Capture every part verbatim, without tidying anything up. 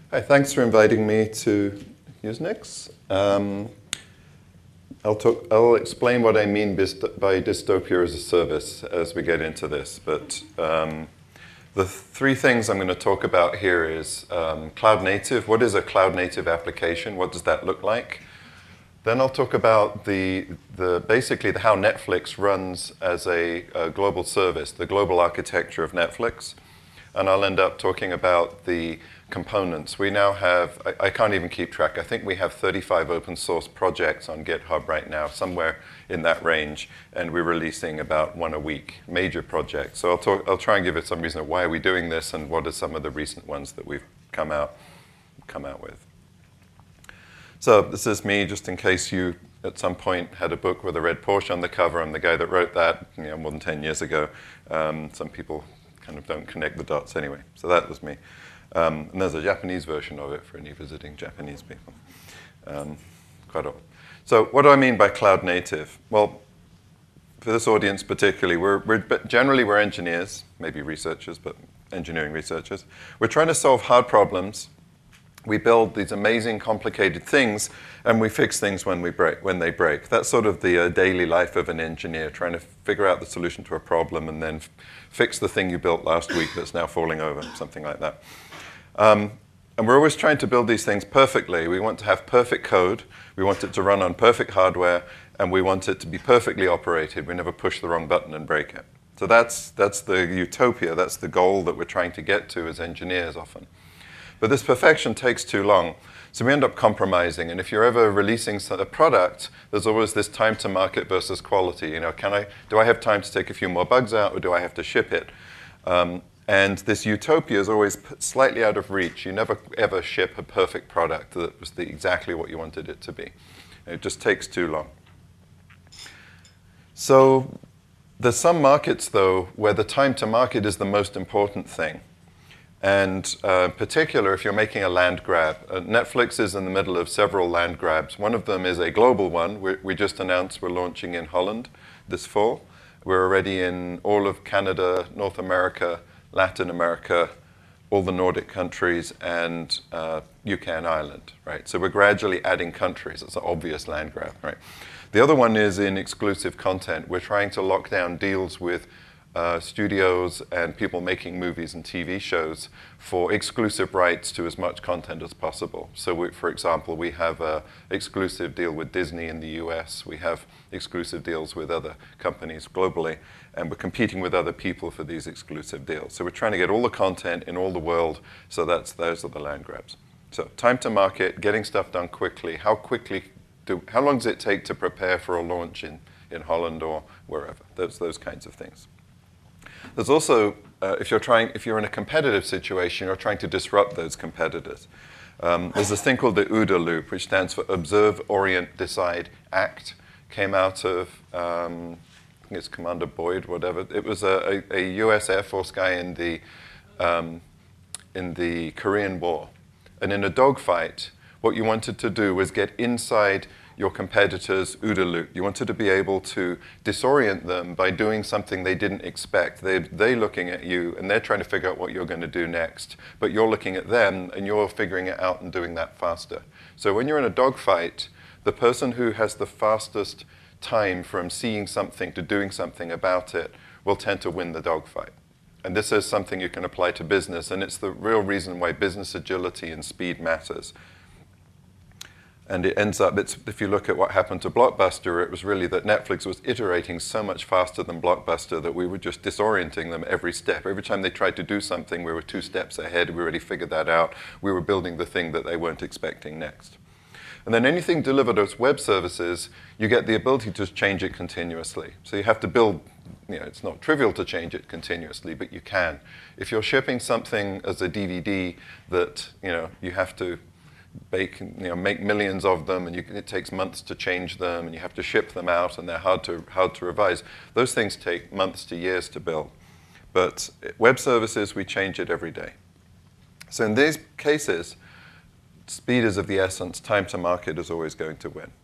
Hi, thanks for inviting me to Usenix. Um, I'll, talk, I'll explain what I mean by dystopia as a service as we get into this. But um, the three things I'm going to talk about here is um, cloud native. What is a cloud native application? What does that look like? Then I'll talk about the, the basically the, how Netflix runs as a, a global service, the global architecture of Netflix. And I'll end up talking about the components. We now have, I, I can't even keep track, I think we have thirty-five open source projects on GitHub right now, somewhere in that range, and we're releasing about one a week, major projects. So I'll, talk, I'll try and give it some reason of why are we doing this and what are some of the recent ones that we've come out, come out with. So this is me, just in case you at some point had a book with a red Porsche on the cover. I'm the guy that wrote that, you know, more than ten years ago. Um, some people kind of don't connect the dots anyway. So that was me. Um, and there's a Japanese version of it for any visiting Japanese people. Um, quite old. So what do I mean by cloud native? Well, for this audience particularly, we're, we're generally we're engineers, maybe researchers, but engineering researchers. We're trying to solve hard problems. We build these amazing, complicated things, and we fix things when we break, when they break. That's sort of the uh, daily life of an engineer, trying to figure out the solution to a problem and then f- fix the thing you built last week that's now falling over, something like that. Um, and we're always trying to build these things perfectly. We want to have perfect code. We want it to run on perfect hardware, and we want it to be perfectly operated. We never push the wrong button and break it. So that's, that's the utopia. That's the goal that we're trying to get to as engineers often. But this perfection takes too long, so we end up compromising. And if you're ever releasing a product, there's always this time to market versus quality. You know, can I, do I have time to take a few more bugs out, or do I have to ship it? Um, and this utopia is always slightly out of reach. You never ever ship a perfect product that was the, exactly what you wanted it to be. It just takes too long. So there's some markets, though, where the time to market is the most important thing. And uh, in particular, if you're making a land grab, uh, Netflix is in the middle of several land grabs. One of them is a global one. We, we just announced we're launching in Holland this fall. We're already in all of Canada, North America, Latin America, all the Nordic countries, and uh, U K and Ireland, right? So we're gradually adding countries. It's an obvious land grab, right? The other one is in exclusive content. We're trying to lock down deals with Uh, studios and people making movies and T V shows for exclusive rights to as much content as possible. So, we, for example, we have an exclusive deal with Disney in the U S. We have exclusive deals with other companies globally, and we're competing with other people for these exclusive deals. So we're trying to get all the content in all the world, so that's those are the land grabs. So time to market, getting stuff done quickly. How quickly do, how long does it take to prepare for a launch in, in Holland or wherever? Those, those kinds of things. There's also, uh, if you're trying, if you're in a competitive situation, you're trying to disrupt those competitors. Um, there's this thing called the OODA loop, which stands for Observe, Orient, Decide, Act. Came out of, um, I think it's Commander Boyd, whatever. It was a, a, a U S Air Force guy in the um, in the Korean War, and in a dogfight, what you wanted to do was get inside your competitors' OODA loop. You wanted to be able to disorient them by doing something they didn't expect. They, they're looking at you, and they're trying to figure out what you're going to do next. But you're looking at them, and you're figuring it out and doing that faster. So when you're in a dogfight, the person who has the fastest time from seeing something to doing something about it will tend to win the dogfight. And this is something you can apply to business, and it's the real reason why business agility and speed matters. And it ends up, it's, if you look at what happened to Blockbuster, it was really that Netflix was iterating so much faster than Blockbuster that we were just disorienting them every step. Every time they tried to do something, we were two steps ahead. We already figured that out. We were building the thing that they weren't expecting next. And then anything delivered as web services, you get the ability to change it continuously. So you have to build, you know, it's not trivial to change it continuously, but you can. If you're shipping something as a D V D that, you know, you have to bake, you know, make millions of them, and you, it takes months to change them, and you have to ship them out, and they're hard to hard to revise. Those things take months to years to build. But web services, we change it every day. So in these cases, speed is of the essence. Time to market is always going to win.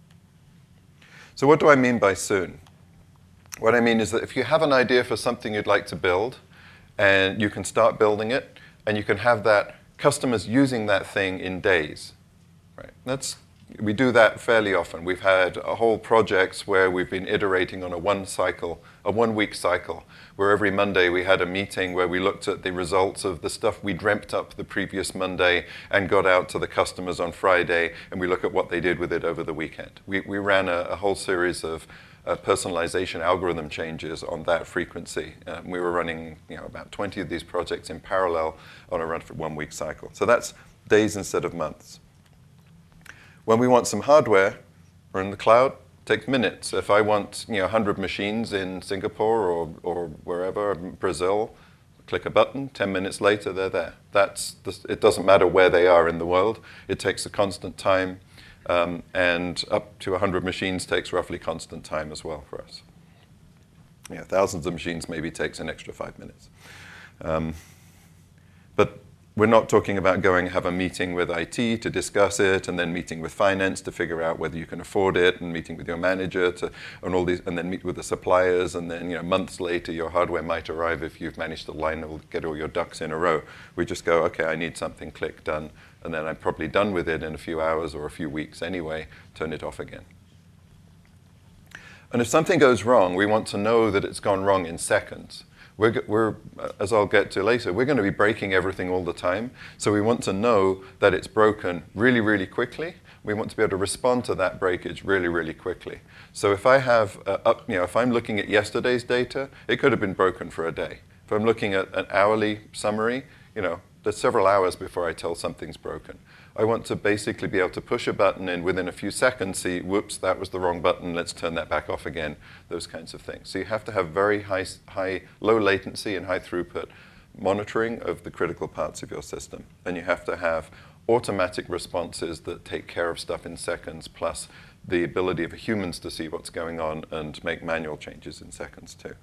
So what do I mean by soon? What I mean is that if you have an idea for something you'd like to build, and you can start building it, and you can have that customers using that thing in days. Right? That's, we do that fairly often. We've had a whole projects where we've been iterating on a one cycle, a one-week cycle, where every Monday we had a meeting where we looked at the results of the stuff we dreamt up the previous Monday and got out to the customers on Friday, and we look at what they did with it over the weekend. We, we ran a, a whole series of uh, personalization algorithm changes on that frequency. Um, we were running you know, about twenty of these projects in parallel on a run for one-week cycle. So that's days instead of months. When we want some hardware, we're in the cloud, it takes minutes. If I want you know, one hundred machines in Singapore or, or wherever, Brazil, click a button, ten minutes later, they're there. That's the, it doesn't matter where they are in the world. It takes a constant time, um, and up to one hundred machines takes roughly constant time as well for us. Yeah, thousands of machines maybe takes an extra five minutes. Um, but we're not talking about going have a meeting with I T to discuss it, and then meeting with finance to figure out whether you can afford it, and meeting with your manager to, and all these, and then meet with the suppliers, and then you know months later your hardware might arrive if you've managed to line or get all your ducks in a row. We just go, okay, I need something, click, done, and then I'm probably done with it in a few hours or a few weeks anyway. Turn it off again. And if something goes wrong, we want to know that it's gone wrong in seconds. We're, we're, as I'll get to later, we're going to be breaking everything all the time. So we want to know that it's broken really, really quickly. We want to be able to respond to that breakage really, really quickly. So if I have, uh, up, you know, if I'm looking at yesterday's data, it could have been broken for a day. If I'm looking at an hourly summary, you know, there's several hours before I tell something's broken. I want to basically be able to push a button and within a few seconds see, whoops, that was the wrong button, let's turn that back off again, those kinds of things. So you have to have very high, high, low latency and high throughput monitoring of the critical parts of your system. And you have to have automatic responses that take care of stuff in seconds, plus the ability of humans to see what's going on and make manual changes in seconds too.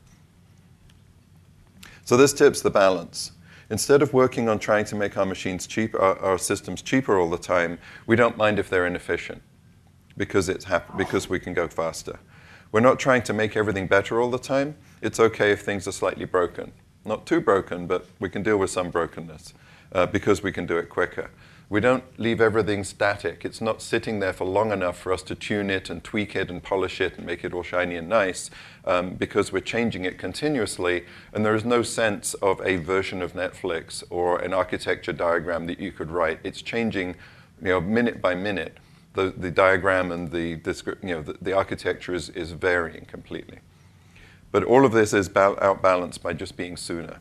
So this tips the balance. Instead of working on trying to make our machines cheaper, our, our systems cheaper all the time, we don't mind if they're inefficient because, it's hap- because we can go faster. We're not trying to make everything better all the time. It's okay if things are slightly broken. Not too broken, but we can deal with some brokenness uh, because we can do it quicker. We don't leave everything static. It's not sitting there for long enough for us to tune it and tweak it and polish it and make it all shiny and nice um, because we're changing it continuously, and there is no sense of a version of Netflix or an architecture diagram that you could write. It's changing you know, minute by minute. The, the diagram and the, you know, the, the architecture is, is varying completely. But all of this is ba- outbalanced by just being sooner.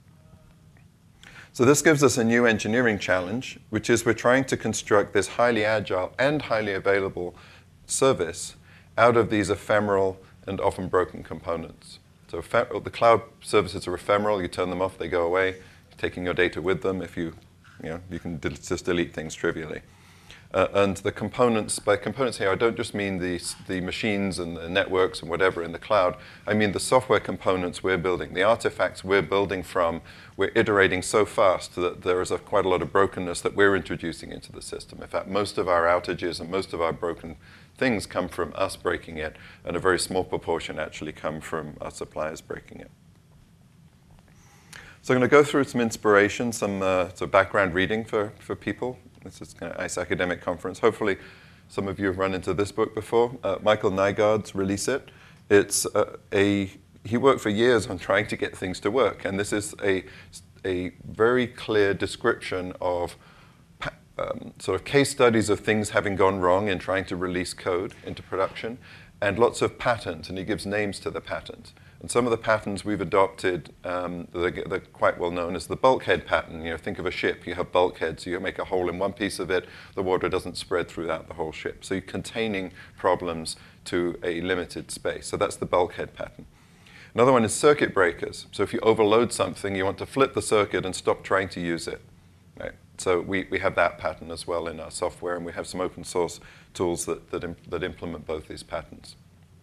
So this gives us a new engineering challenge, which is we're trying to construct this highly agile and highly available service out of these ephemeral and often broken components. So the cloud services are ephemeral. You turn them off, they go away. You're taking your data with them. If you, you know, you can del- just delete things trivially. Uh, and the components, by components here, I don't just mean the, the machines and the networks and whatever in the cloud. I mean the software components we're building, the artifacts we're building from. We're iterating so fast that there is a, quite a lot of brokenness that we're introducing into the system. In fact, most of our outages and most of our broken things come from us breaking it, and a very small proportion actually come from our suppliers breaking it. So I'm going to go through some inspiration, some uh, so background reading for, for people. This is kind of ICE Academic Conference. Hopefully some of you have run into this book before. Uh, Michael Nygaard's Release It. It's uh, a, he worked for years on trying to get things to work, and this is a, a very clear description of um, sort of case studies of things having gone wrong in trying to release code into production, and lots of patterns, and he gives names to the patterns. And some of the patterns we've adopted, um, they're, they're quite well known as the bulkhead pattern. You know, think of a ship. You have bulkheads, so you make a hole in one piece of it. The water doesn't spread throughout the whole ship. So you're containing problems to a limited space. So that's the bulkhead pattern. Another one is circuit breakers. So if you overload something, you want to flip the circuit and stop trying to use it. Right? So we, we have that pattern as well in our software, and we have some open source tools that, that, imp- that implement both these patterns.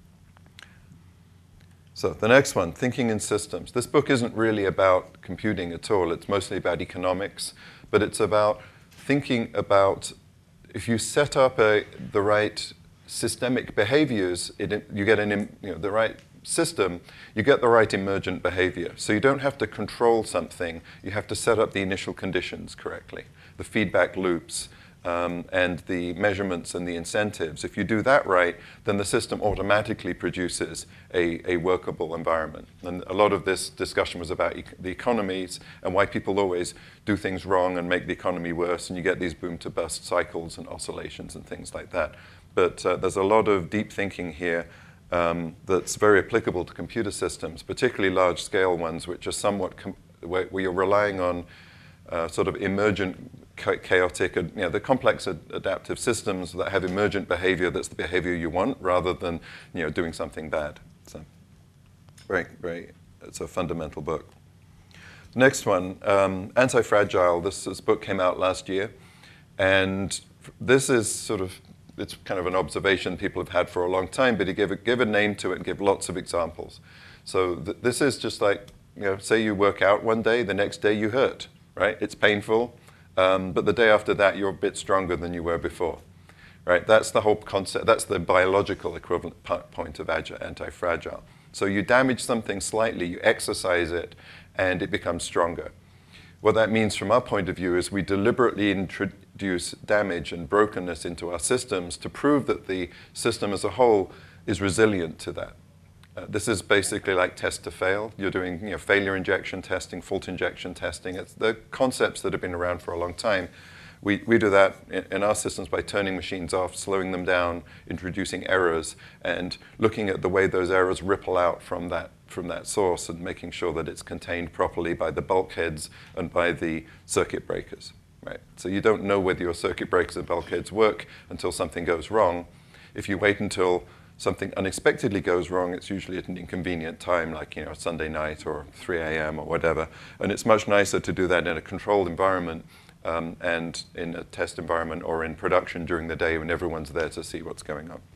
So the next one, Thinking in Systems. This book isn't really about computing at all. It's mostly about economics, but it's about thinking about if you set up a, the right systemic behaviors, it, you get an, you know, the right system, you get the right emergent behavior. So you don't have to control something. You have to set up the initial conditions correctly. the feedback loops, um, and the measurements and the incentives. If you do that right, then the system automatically produces a, a workable environment. And a lot of this discussion was about e- the economies and why people always do things wrong and make the economy worse, and you get these boom-to-bust cycles and oscillations and things like that. But uh, there's a lot of deep thinking here um, that's very applicable to computer systems, particularly large-scale ones, which are somewhat com- where, where you're relying on uh, sort of emergent, cha- chaotic, you know, the complex ad- adaptive systems that have emergent behavior that's the behavior you want, rather than, you know, doing something bad. So, very, very, it's a fundamental book. Next one, um, Anti-Fragile. This, this book came out last year, and this is sort of, it's kind of an observation people have had for a long time, but he gave a, give a name to it and give lots of examples. So th- this is just like, you know, say you work out one day, the next day you hurt, right? It's painful, um, but the day after that you're a bit stronger than you were before, right? That's the whole concept. That's the biological equivalent point of anti-fragile. So you damage something slightly, you exercise it, and it becomes stronger. What that means from our point of view is we deliberately introduce damage and brokenness into our systems to prove that the system as a whole is resilient to that. Uh, this is basically like test to fail. You're doing, you know, failure injection testing, fault injection testing. It's the concepts that have been around for a long time. We, we do that in, in our systems by turning machines off, slowing them down, introducing errors, and looking at the way those errors ripple out from that from that source and making sure that it's contained properly by the bulkheads and by the circuit breakers. Right? So you don't know whether your circuit breakers and bulkheads work until something goes wrong. If you wait until something unexpectedly goes wrong, it's usually at an inconvenient time, like, you know, Sunday night or three a.m. or whatever. And it's much nicer to do that in a controlled environment um, and in a test environment or in production during the day when everyone's there to see what's going on.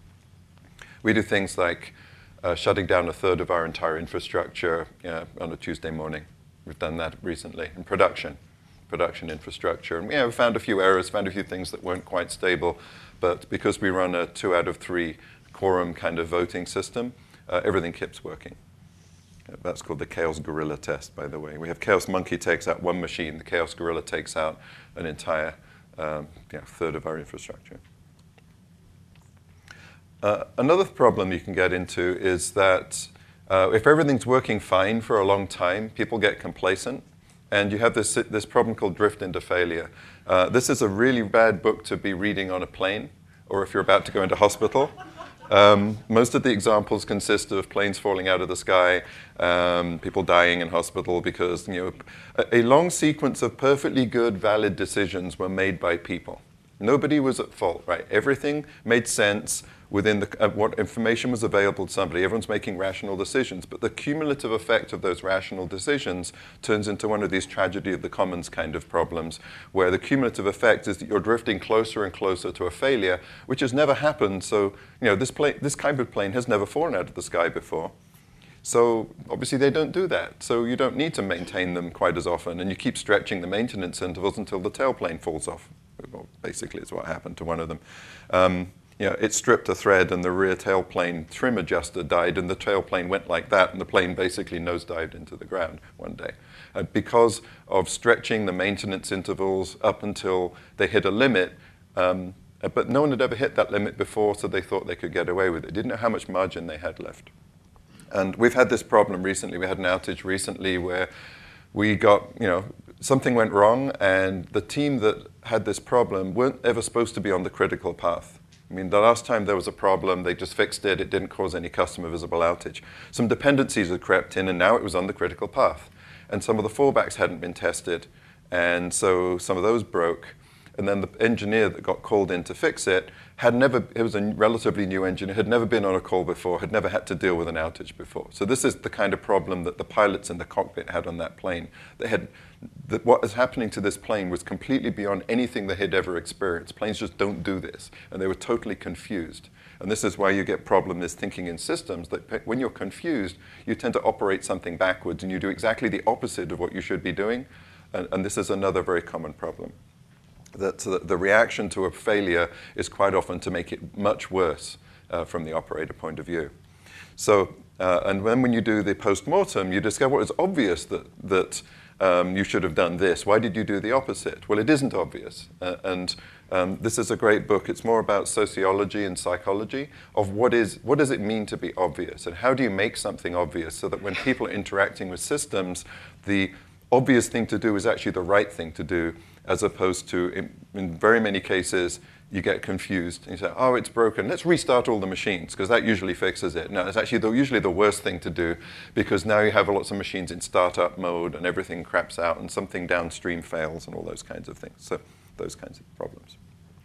We do things like uh, shutting down a third of our entire infrastructure uh, on a Tuesday morning. We've done that recently in production, production infrastructure. And yeah, we found a few errors, found a few things that weren't quite stable, but because we run a two out of three quorum kind of voting system, uh, everything keeps working. Uh, that's called the Chaos Gorilla test, by the way. We have Chaos Monkey takes out one machine, the Chaos Gorilla takes out an entire um, you know, third of our infrastructure. Uh, another problem you can get into is that uh, if everything's working fine for a long time, people get complacent, and you have this this problem called drift into failure. Uh, this is a really bad book to be reading on a plane, or if you're about to go into hospital. Um, most of the examples consist of planes falling out of the sky, um, people dying in hospital because, you know, a, a long sequence of perfectly good, valid decisions were made by people. Nobody was at fault, right? Everything made sense within the, uh, what information was available to somebody. Everyone's making rational decisions, but the cumulative effect of those rational decisions turns into one of these tragedy of the commons kind of problems, where the cumulative effect is that you're drifting closer and closer to a failure, which has never happened. So, you know, this plane, this kind of plane has never fallen out of the sky before. So obviously they don't do that. So you don't need to maintain them quite as often, and you keep stretching the maintenance intervals until the tailplane falls off. Well, basically, it's what happened to one of them. Um, you know, it stripped a thread, and the rear tailplane trim adjuster died, and the tailplane went like that, and the plane basically nosedived into the ground one day. Uh, because of stretching the maintenance intervals up until they hit a limit, um, but no one had ever hit that limit before, so they thought they could get away with it. Didn't know how much margin they had left. And we've had this problem recently. We had an outage recently where we got, you know, something went wrong, and the team that had this problem weren't ever supposed to be on the critical path. I mean, the last time there was a problem, they just fixed it. It didn't cause any customer visible outage. Some dependencies had crept in, and now it was on the critical path. And some of the fallbacks hadn't been tested, and so some of those broke. And then the engineer that got called in to fix it had never, it was a relatively new engineer, had never been on a call before, had never had to deal with an outage before. So this is the kind of problem that the pilots in the cockpit had on that plane. They had, that what was happening to this plane was completely beyond anything they had ever experienced. Planes just don't do this. And they were totally confused. And this is why you get problems thinking in systems, that when you're confused, you tend to operate something backwards, and you do exactly the opposite of what you should be doing. And, and this is another very common problem. That the reaction to a failure is quite often to make it much worse uh, from the operator point of view. So, uh, and then when you do the post-mortem, you discover it was obvious that, that um, you should have done this. Why did you do the opposite? Well, it isn't obvious. Uh, and um, this is a great book. It's more about sociology and psychology of what is what does it mean to be obvious, and how do you make something obvious so that when people are interacting with systems, the obvious thing to do is actually the right thing to do, as opposed to, in, in very many cases, you get confused and you say, oh, it's broken, let's restart all the machines, because that usually fixes it. No, it's actually the, usually the worst thing to do, because now you have lots of machines in startup mode and everything craps out and something downstream fails and all those kinds of things. So those kinds of problems.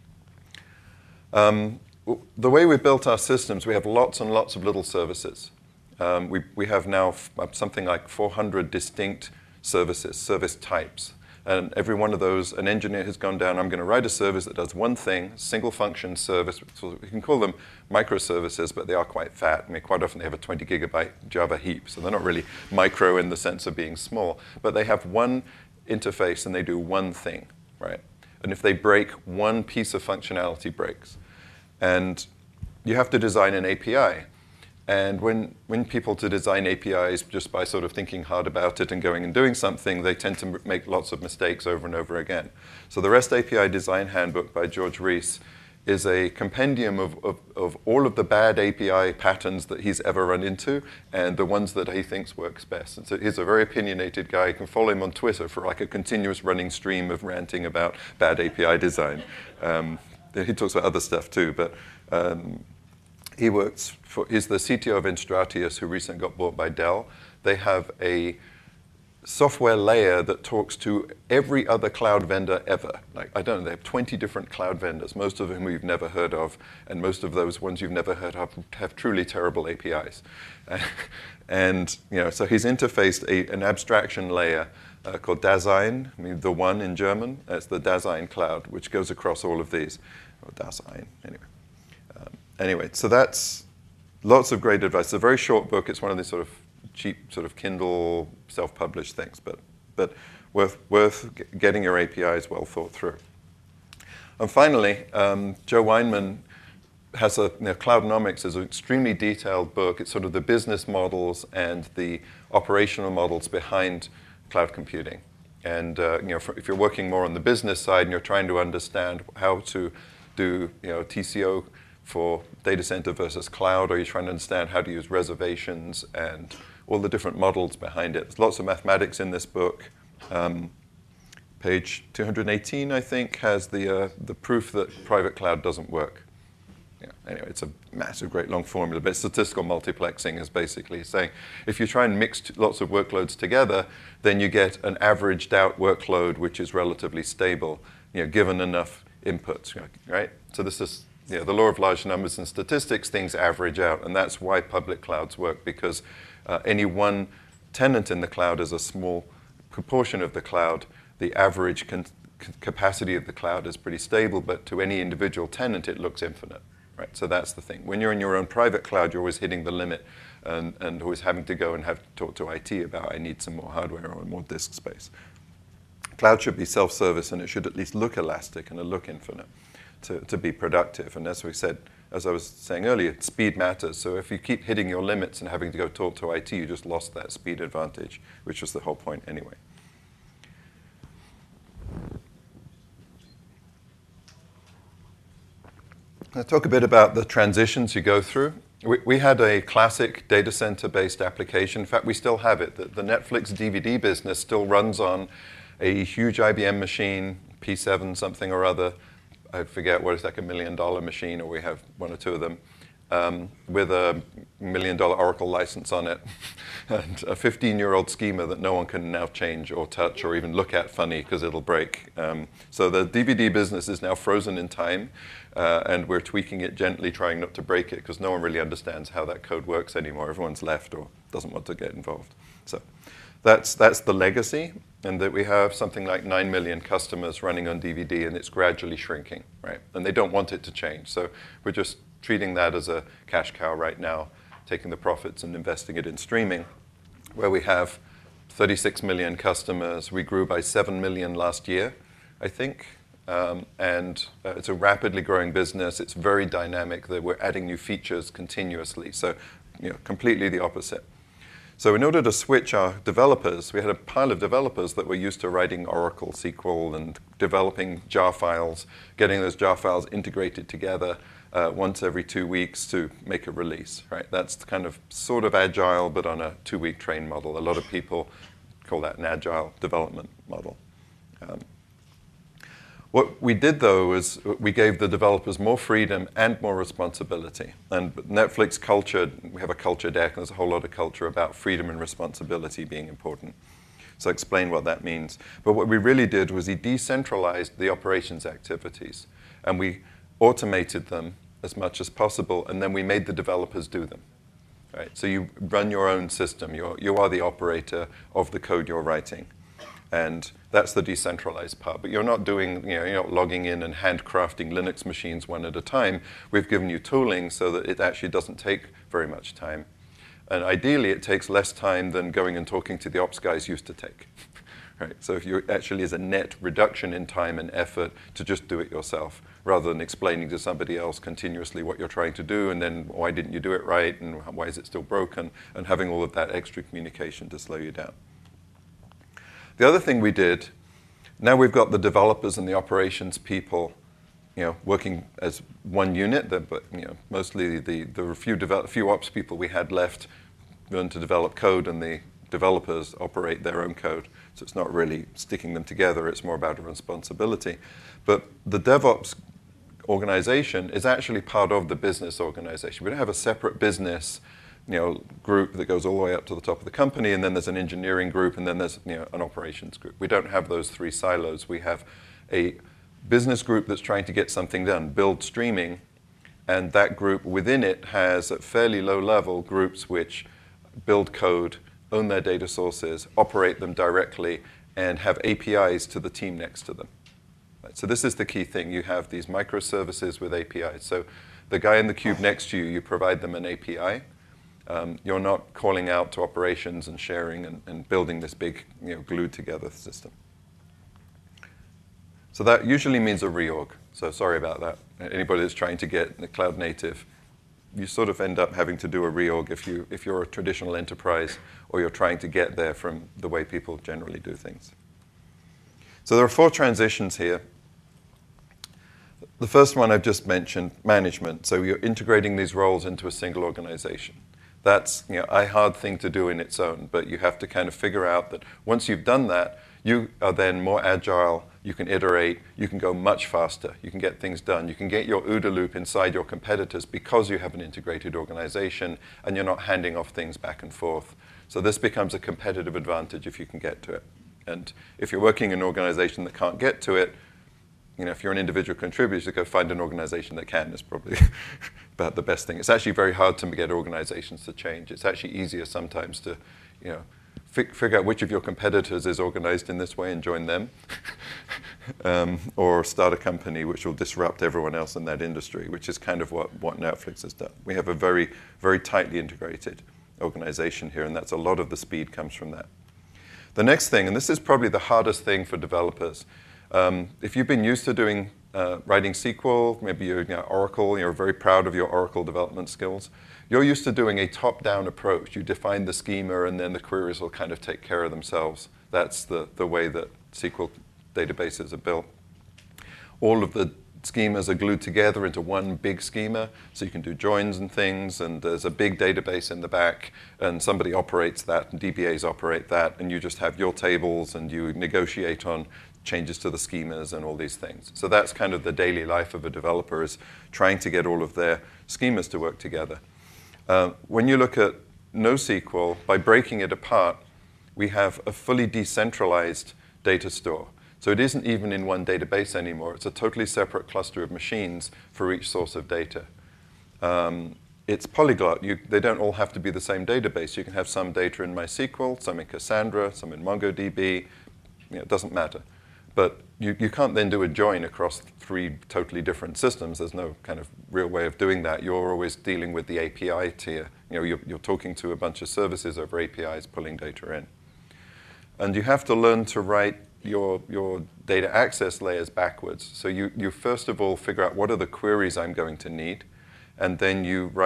Um, the way we built our systems, we have lots and lots of little services. Um, we, we have now f- something like four hundred distinct services, service types. And every one of those, an engineer has gone down, I'm going to write a service that does one thing, single function service. So we can call them microservices, but they are quite fat. I mean, quite often they have a twenty gigabyte Java heap, so they're not really micro in the sense of being small. But they have one interface and they do one thing, right? And if they break, one piece of functionality breaks. And you have to design an A P I. And when, when people to design A P Is just by sort of thinking hard about it and going and doing something, they tend to make lots of mistakes over and over again. So the REST A P I Design Handbook by George Rees is a compendium of, of, of all of the bad A P I patterns that he's ever run into and the ones that he thinks works best. And so he's a very opinionated guy. You can follow him on Twitter for like a continuous running stream of ranting about bad A P I design. Um, he talks about other stuff too, but um, He works for, he's the C T O of Instratius, who recently got bought by Dell. They have a software layer that talks to every other cloud vendor ever. Like, I don't know, they have twenty different cloud vendors, most of whom we've never heard of, and most of those ones you've never heard of have truly terrible A P Is. And, you know, so he's interfaced a, an abstraction layer uh, called Dasein, I mean, the one in German. That's the Dasein cloud, which goes across all of these. Or Dasein, anyway. Anyway, so that's lots of great advice. It's a very short book. It's one of these sort of cheap sort of Kindle self-published things, but but worth worth getting your A P Is well thought through. And finally, um, Joe Weinman has a you know, Cloudnomics is an extremely detailed book. It's sort of the business models and the operational models behind cloud computing. And uh, you know, for, if you're working more on the business side and you're trying to understand how to do you know T C O for data center versus cloud, or you're trying to understand how to use reservations and all the different models behind it. There's lots of mathematics in this book. Um, page two hundred eighteen, I think, has the uh, the proof that private cloud doesn't work. Yeah, anyway, it's a massive, great long formula, but statistical multiplexing is basically saying if you try and mix t- lots of workloads together, then you get an averaged out workload which is relatively stable, you know, given enough inputs, right? So this is Yeah, the law of large numbers and statistics, things average out, and that's why public clouds work, because uh, any one tenant in the cloud is a small proportion of the cloud. The average con- c- capacity of the cloud is pretty stable, but to any individual tenant, it looks infinite, right? So that's the thing. When you're in your own private cloud, you're always hitting the limit and, and always having to go and have to talk to I T about, I need some more hardware or more disk space. Cloud should be self-service, and it should at least look elastic and look infinite. To, to be productive. And as we said, as I was saying earlier, speed matters. So if you keep hitting your limits and having to go talk to I T, you just lost that speed advantage, which was the whole point anyway. I'll talk a bit about the transitions you go through. We, we had a classic data center-based application. In fact, we still have it. The, the Netflix D V D business still runs on a huge I B M machine, P seven something or other. I forget what it's like a million dollar machine, or we have one or two of them, um, with a million dollar Oracle license on it, and a fifteen year old schema that no one can now change or touch or even look at funny because it'll break. Um, so the D V D business is now frozen in time, uh, and we're tweaking it gently, trying not to break it, because no one really understands how that code works anymore. Everyone's left or doesn't want to get involved. So that's that's the legacy. And that we have something like nine million customers running on D V D, and it's gradually shrinking, right? And they don't want it to change. So we're just treating that as a cash cow right now, taking the profits and investing it in streaming, where we have thirty-six million customers. We grew by seven million last year, I think. Um, and uh, it's a rapidly growing business. It's very dynamic. That we're adding new features continuously. So, you know, completely the opposite. So in order to switch our developers, we had a pile of developers that were used to writing Oracle, S Q L, and developing jar files, getting those jar files integrated together uh, once every two weeks to make a release, right? That's kind of sort of agile, but on a two-week train model. A lot of people call that an agile development model. Um, What we did, though, is we gave the developers more freedom and more responsibility. And Netflix culture, we have a culture deck, and there's a whole lot of culture about freedom and responsibility being important. So I'll explain what that means. But what we really did was we decentralized the operations activities, and we automated them as much as possible, and then we made the developers do them. Right? So you run your own system. You're, you are the operator of the code you're writing. And that's the decentralized part. But you're not doing, you know, you're not logging in and handcrafting Linux machines one at a time. We've given you tooling so that it actually doesn't take very much time. And ideally, it takes less time than going and talking to the ops guys used to take. Right? So if you actually is a net reduction in time and effort to just do it yourself, rather than explaining to somebody else continuously what you're trying to do, and then why didn't you do it right, and why is it still broken, and having all of that extra communication to slow you down. The other thing we did, now we've got the developers and the operations people, you know, working as one unit. But you know, mostly the the few develop, few ops people we had left learn to develop code, and the developers operate their own code. So it's not really sticking them together. It's more about a responsibility. But the DevOps organization is actually part of the business organization. We don't have a separate business, you know, group that goes all the way up to the top of the company, and then there's an engineering group, and then there's, you know, an operations group. We don't have those three silos. We have a business group that's trying to get something done, build streaming, and that group within it has, at fairly low level, groups which build code, own their data sources, operate them directly, and have A P Is to the team next to them. Right? So this is the key thing. You have these microservices with A P Is. So the guy in the cube next to you, you provide them an A P I. Um, you're not calling out to operations and sharing and, and building this big, you know, glued together system. So that usually means a reorg. So sorry about that. Anybody that's trying to get the cloud native, you sort of end up having to do a reorg if, you, if you're a traditional enterprise or you're trying to get there from the way people generally do things. So there are four transitions here. The first one I've just mentioned, management. So you're integrating these roles into a single organization. That's, you know, a hard thing to do in its own, but you have to kind of figure out that once you've done that, you are then more agile, you can iterate, you can go much faster, you can get things done, you can get your OODA loop inside your competitors because you have an integrated organization and you're not handing off things back and forth. So this becomes a competitive advantage if you can get to it. And if you're working in an organization that can't get to it, you know, if you're an individual contributor, to go find an organization that can is probably about the best thing. It's actually very hard to get organizations to change. It's actually easier sometimes to, you know, fig- figure out which of your competitors is organized in this way and join them, um, or start a company which will disrupt everyone else in that industry, which is kind of what, what Netflix has done. We have a very, very tightly integrated organization here, and that's a lot of the speed comes from that. The next thing, and this is probably the hardest thing for developers, Um, if you've been used to doing uh, writing S Q L, maybe you're, you know, Oracle, you're very proud of your Oracle development skills, you're used to doing a top-down approach. You define the schema, and then the queries will kind of take care of themselves. That's the, the way that S Q L databases are built. All of the schemas are glued together into one big schema, so you can do joins and things, and there's a big database in the back, and somebody operates that, and D B As operate that, and you just have your tables, and you negotiate on changes to the schemas and all these things. So that's kind of the daily life of a developer, is trying to get all of their schemas to work together. Uh, when you look at NoSQL, by breaking it apart, we have a fully decentralized data store. So it isn't even in one database anymore. It's a totally separate cluster of machines for each source of data. Um, it's polyglot. You, they don't all have to be the same database. You can have some data in MySQL, some in Cassandra, some in MongoDB. You know, it doesn't matter. But you, you can't then do a join across three totally different systems. There's no kind of real way of doing that. You're always dealing with the A P I tier. You know, you're, you're talking to a bunch of services over A P Is, pulling data in. And you have to learn to write your, your data access layers backwards. So you, you first of all figure out what are the queries I'm going to need, and then you write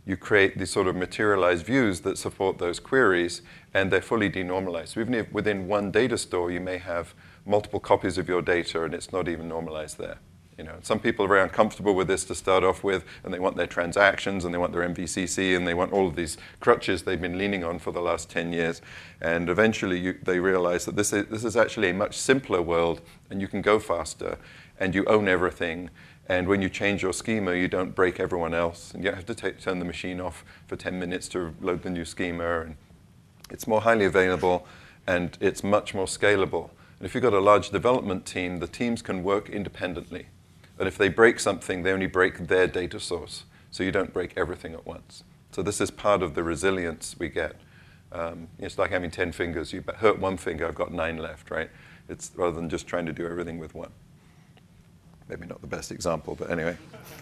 you create these sort of materialized views that support those queries, and they're fully denormalized. So even if within one data store, you may have multiple copies of your data, and it's not even normalized there. You know, some people are very uncomfortable with this to start off with, and they want their transactions, and they want their M V C C, and they want all of these crutches they've been leaning on for the last ten years. And eventually, you, they realize that this is, this is actually a much simpler world, and you can go faster, and you own everything. And when you change your schema, you don't break everyone else, and you don't have to take, turn the machine off for ten minutes to load the new schema. And it's more highly available, and it's much more scalable. And if you've got a large development team, the teams can work independently. And if they break something, they only break their data source. So you don't break everything at once. So this is part of the resilience we get. Um, it's like having ten fingers. You hurt one finger, I've got nine left, right? It's rather than just trying to do everything with one. Maybe not the best example, but anyway.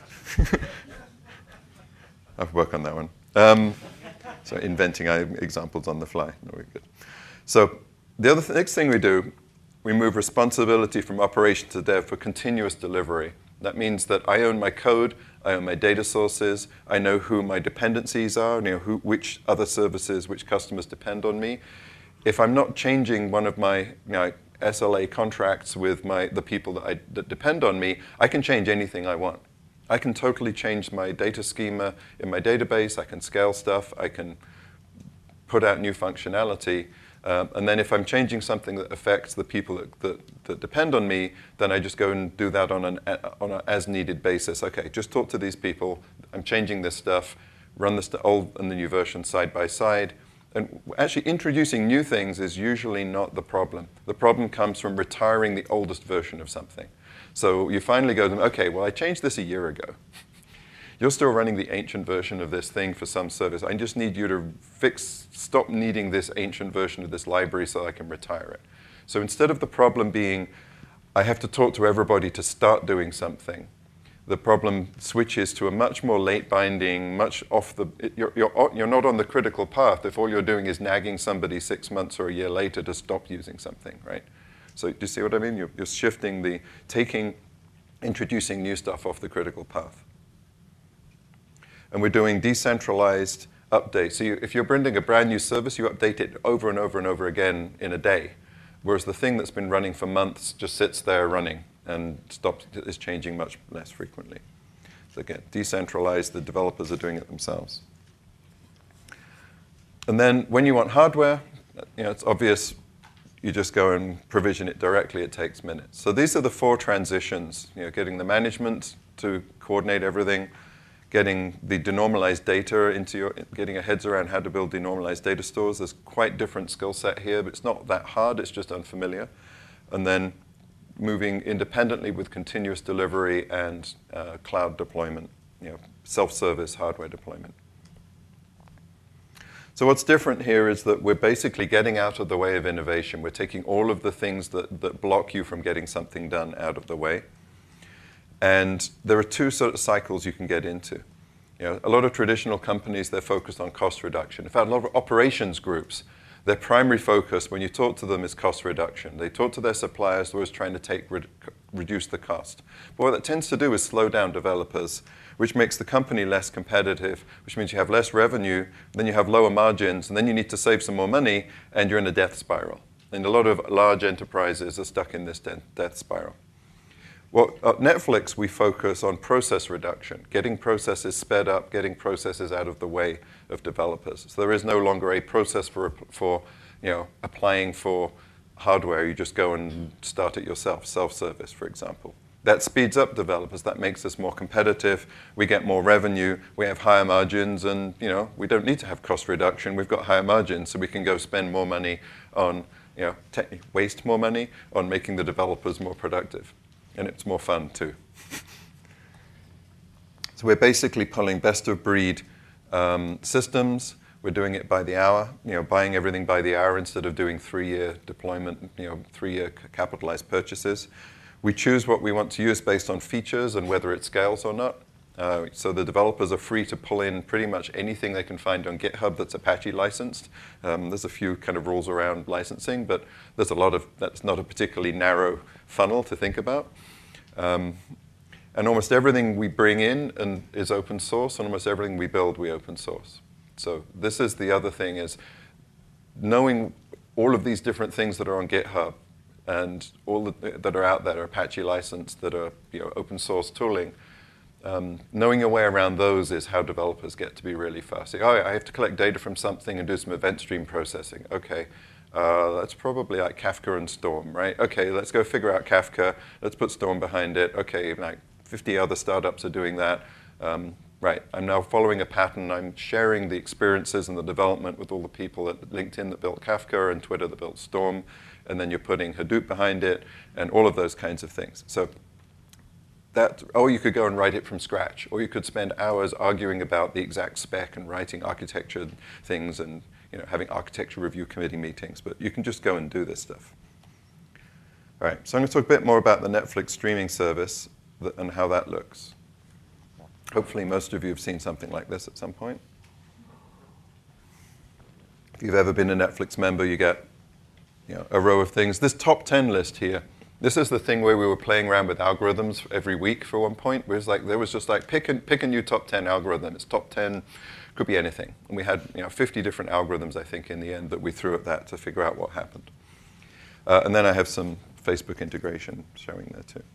I'll work on that one. Um, so inventing examples on the fly. Very good. So the other th- next thing we do, we move responsibility from operation to dev for continuous delivery. That means that I own my code, I own my data sources, I know who my dependencies are, you know, who, which other services, which customers depend on me. If I'm not changing one of my you know, S L A contracts with my, the people that, I, that depend on me, I can change anything I want. I can totally change my data schema in my database, I can scale stuff, I can put out new functionality. Um, and then if I'm changing something that affects the people that, that, that depend on me, then I just go and do that on an on an as-needed basis. Okay, just talk to these people. I'm changing this stuff. Run the st- old and the new version side by side. And actually introducing new things is usually not the problem. The problem comes from retiring the oldest version of something. So you finally go to them, okay, well, I changed this a year ago. You're still running the ancient version of this thing for some service. I just need you to fix, stop needing this ancient version of this library so I can retire it. So instead of the problem being, I have to talk to everybody to start doing something, the problem switches to a much more late binding, much off the, it, you're, you're, you're not on the critical path if all you're doing is nagging somebody six months or a year later to stop using something, right? So do you see what I mean? You're, you're shifting the, taking, introducing new stuff off the critical path. And we're doing decentralized updates. So you, if you're building a brand new service, you update it over and over and over again in a day. Whereas the thing that's been running for months just sits there running and stops, is changing much less frequently. So again, decentralized, the developers are doing it themselves. And then when you want hardware, you know, it's obvious, you just go and provision it directly, it takes minutes. So these are the four transitions, you know, getting the management to coordinate everything, getting the denormalized data into your, getting your heads around how to build denormalized data stores. There's quite different skill set here, but it's not that hard, it's just unfamiliar. And then moving independently with continuous delivery and uh, cloud deployment, you know, self-service hardware deployment. So what's different here is that we're basically getting out of the way of innovation. We're taking all of the things that, that block you from getting something done out of the way. And there are two sort of cycles you can get into. You know, a lot of traditional companies, they're focused on cost reduction. In fact, a lot of operations groups, their primary focus when you talk to them is cost reduction. They talk to their suppliers, they're always trying to take re- reduce the cost. But what that tends to do is slow down developers, which makes the company less competitive, which means you have less revenue, then you have lower margins, and then you need to save some more money, and you're in a death spiral. And a lot of large enterprises are stuck in this de- death spiral. Well, at Netflix, we focus on process reduction, getting processes sped up, getting processes out of the way of developers. So there is no longer a process for, for you know, applying for hardware. You just go and start it yourself, self-service, for example. That speeds up developers. That makes us more competitive. We get more revenue. We have higher margins, and you know, we don't need to have cost reduction. We've got higher margins, so we can go spend more money on, you know, te- waste more money on making the developers more productive. And it's more fun, too. So we're basically pulling best-of-breed um, systems. We're doing it by the hour, you know, buying everything by the hour instead of doing three-year deployment, you know, three-year capitalized purchases. We choose what we want to use based on features and whether it scales or not. Uh, so the developers are free to pull in pretty much anything they can find on GitHub that's Apache licensed. Um, there's a few kind of rules around licensing, but there's a lot of, that's not a particularly narrow funnel to think about. Um, And almost everything we bring in and is open source, and almost everything we build, we open source. So this is the other thing, is knowing all of these different things that are on GitHub and all the, that are out there, Apache licensed, that are, you know, open source tooling. Um, knowing your way around those is how developers get to be really fast. Oh, I have to collect data from something and do some event stream processing. Okay, uh, that's probably like Kafka and Storm, right? Okay, let's go figure out Kafka. Let's put Storm behind it. Okay, like fifty other startups are doing that. Um, right, I'm now following a pattern. I'm sharing the experiences and the development with all the people at LinkedIn that built Kafka and Twitter that built Storm. And then you're putting Hadoop behind it and all of those kinds of things. So that, or you could go and write it from scratch, or you could spend hours arguing about the exact spec and writing architecture things and, you know, having architecture review committee meetings. But you can just go and do this stuff. All right, so I'm going to talk a bit more about the Netflix streaming service and how that looks. Hopefully most of you have seen something like this at some point. If you've ever been a Netflix member, you get, you know, a row of things. This top ten list here, this is the thing where we were playing around with algorithms every week for one point. It was like, there was just like, pick a, pick a new top ten algorithm. It's top ten, could be anything. And we had, you know, fifty different algorithms, I think, in the end that we threw at that to figure out what happened. Uh, and then I have some Facebook integration showing there too.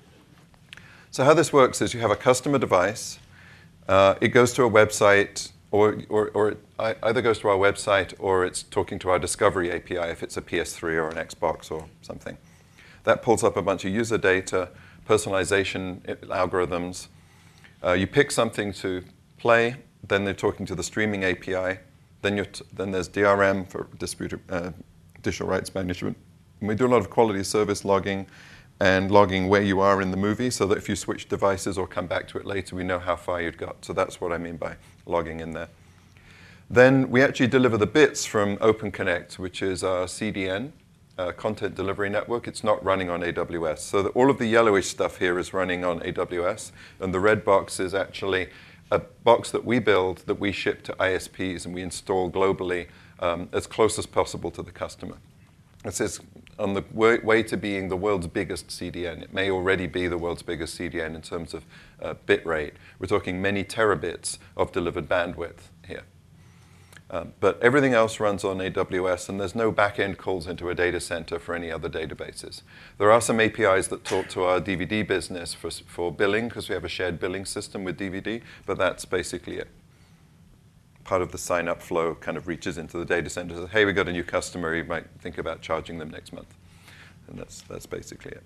So how this works is you have a customer device. Uh, it goes to a website, or, or, or it either goes to our website or it's talking to our Discovery A P I if it's a P S three or an Xbox or something. That pulls up a bunch of user data, personalization algorithms. Uh, you pick something to play, then they're talking to the streaming A P I. Then, you're t then there's D R M for distributed, uh, digital rights management. And we do a lot of quality service logging and logging where you are in the movie so that if you switch devices or come back to it later, we know how far you'd got. So that's what I mean by logging in there. Then we actually deliver the bits from OpenConnect, which is our C D N. Uh, content delivery network. It's not running on A W S. So that all of the yellowish stuff here is running on A W S, and the red box is actually a box that we build that we ship to I S Ps and we install globally um, as close as possible to the customer. This is on the way, way to being the world's biggest C D N. It may already be the world's biggest C D N in terms of uh, bit rate. We're talking many terabits of delivered bandwidth here. Um, but everything else runs on A W S, and there's no back-end calls into a data center for any other databases. There are some A P Is that talk to our D V D business for, for billing, because we have a shared billing system with D V D, but that's basically it. Part of the sign-up flow kind of reaches into the data center. Says, hey, we got a new customer. You might think about charging them next month. And that's, that's basically it.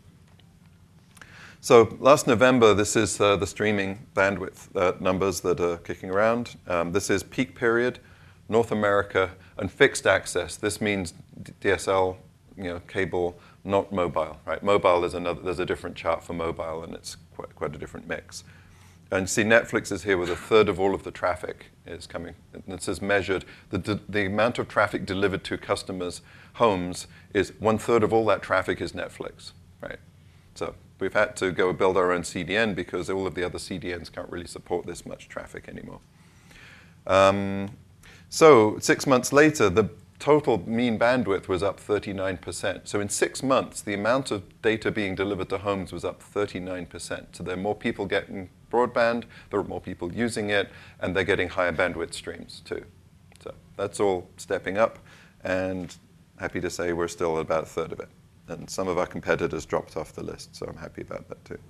So last November, this is uh, the streaming bandwidth uh, numbers that are kicking around. Um, this is peak period. North America, and fixed access. This means D S L, you know, cable, not mobile, right? Mobile, there's another, there's a different chart for mobile, and it's quite, quite a different mix. And see, Netflix is here with a third of all of the traffic is coming. And this is measured. The, the amount of traffic delivered to customers' homes is one third of all that traffic is Netflix, right? So we've had to go build our own C D N because all of the other C D Ns can't really support this much traffic anymore. Um, So six months later, the total mean bandwidth was up thirty-nine percent. So in six months, the amount of data being delivered to homes was up thirty-nine percent. So there are more people getting broadband, there are more people using it, and they're getting higher bandwidth streams too. So that's all stepping up, and happy to say we're still at about a third of it. And some of our competitors dropped off the list, so I'm happy about that too.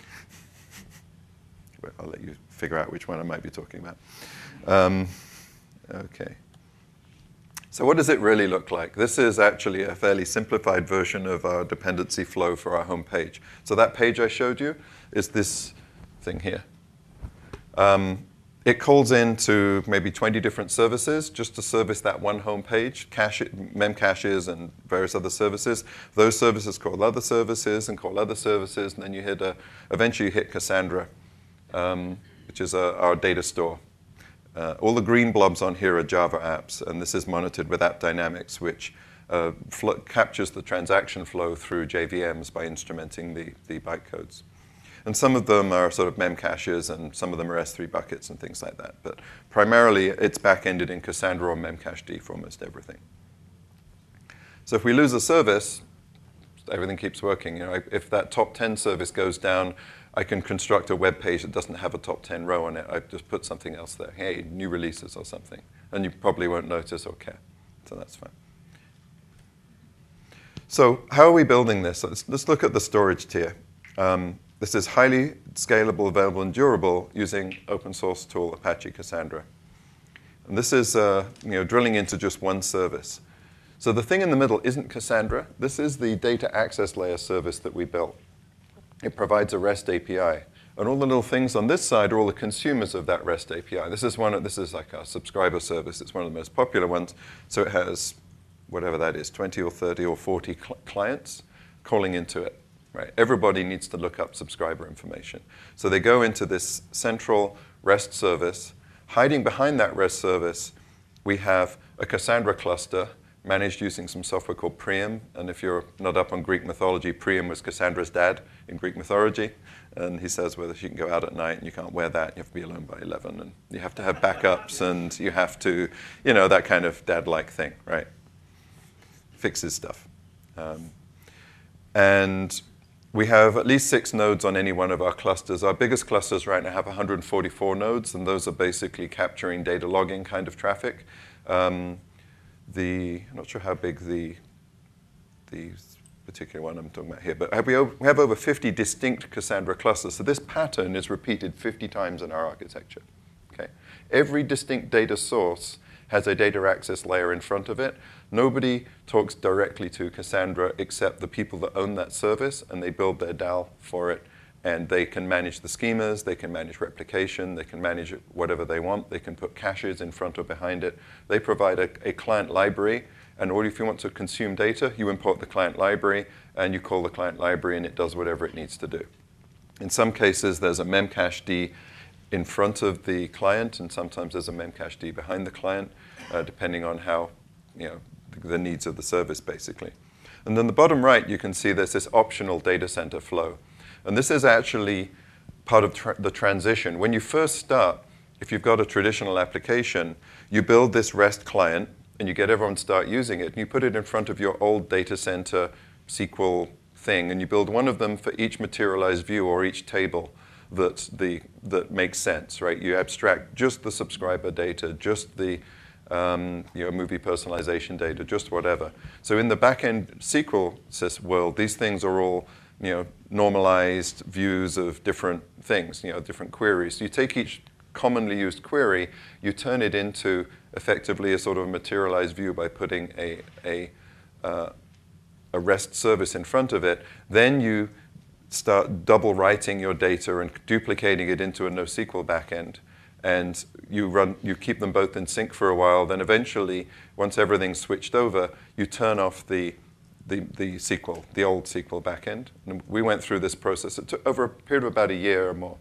I'll let you figure out which one I might be talking about. Um, Okay. So what does it really look like? This is actually a fairly simplified version of our dependency flow for our home page. So that page I showed you is this thing here. Um, it calls into maybe twenty different services just to service that one home page, cache, memcaches and various other services. Those services call other services and call other services, and then you hit a, eventually you hit Cassandra, um, which is a, our data store. Uh, all the green blobs on here are Java apps, and this is monitored with AppDynamics, which uh, captures the transaction flow through J V Ms by instrumenting the, the bytecodes. And some of them are sort of memcaches, and some of them are S three buckets and things like that. But primarily, it's back-ended in Cassandra or Memcached for almost everything. So if we lose a service, everything keeps working. You know, if that top ten service goes down, I can construct a web page that doesn't have a top ten row on it. I just put something else there. Hey, new releases or something. And you probably won't notice or care. So that's fine. So how are we building this? Let's, let's look at the storage tier. Um, this is highly scalable, available, and durable using open source tool Apache Cassandra. And this is uh, you know, drilling into just one service. So the thing in the middle isn't Cassandra. This is the data access layer service that we built. It provides a REST A P I. And all the little things on this side are all the consumers of that REST A P I. This is one. This is like a subscriber service. It's one of the most popular ones. So it has whatever that is, twenty or thirty or forty cl- clients calling into it. Right? Everybody needs to look up subscriber information. So they go into this central REST service. Hiding behind that REST service, we have a Cassandra cluster managed using some software called Priam. And if you're not up on Greek mythology, Priam was Cassandra's dad in Greek mythology. And he says whether she can go out at night and you can't wear that, you have to be alone by eleven, and you have to have backups, and you have to, you know, that kind of dad-like thing, right? Fixes stuff. Um, and we have at least six nodes on any one of our clusters. Our biggest clusters right now have one hundred forty-four nodes, and those are basically capturing data logging kind of traffic. Um, The, I'm not sure how big the, the particular one I'm talking about here, but have we, we have over fifty distinct Cassandra clusters. So this pattern is repeated fifty times in our architecture. Okay? Every distinct data source has a data access layer in front of it. Nobody talks directly to Cassandra except the people that own that service, and they build their D A L for it. And they can manage the schemas, they can manage replication, they can manage whatever they want. They can put caches in front or behind it. They provide a, a client library, and or if you want to consume data, you import the client library, and you call the client library, and it does whatever it needs to do. In some cases, there's a memcached in front of the client, and sometimes there's a memcached behind the client, uh, depending on how, you know, the, the needs of the service, basically. And then the bottom right, you can see there's this optional data center flow. And this is actually part of tra- the transition. When you first start, if you've got a traditional application, you build this REST client, and you get everyone to start using it, and you put it in front of your old data center S Q L thing, and you build one of them for each materialized view or each table that, the, that makes sense, right? You abstract just the subscriber data, just the um, you know, movie personalization data, just whatever. So in the back-end S Q L sys world, these things are all you know, normalized views of different things, you know, different queries. So you take each commonly used query, you turn it into effectively a sort of materialized view by putting a, a, uh, a REST service in front of it. Then you start double writing your data and duplicating it into a NoSQL backend. And you run, you keep them both in sync for a while. Then eventually, once everything's switched over, you turn off the The, the S Q L, the old S Q L backend. And we went through this process. It took over a period of about a year or more,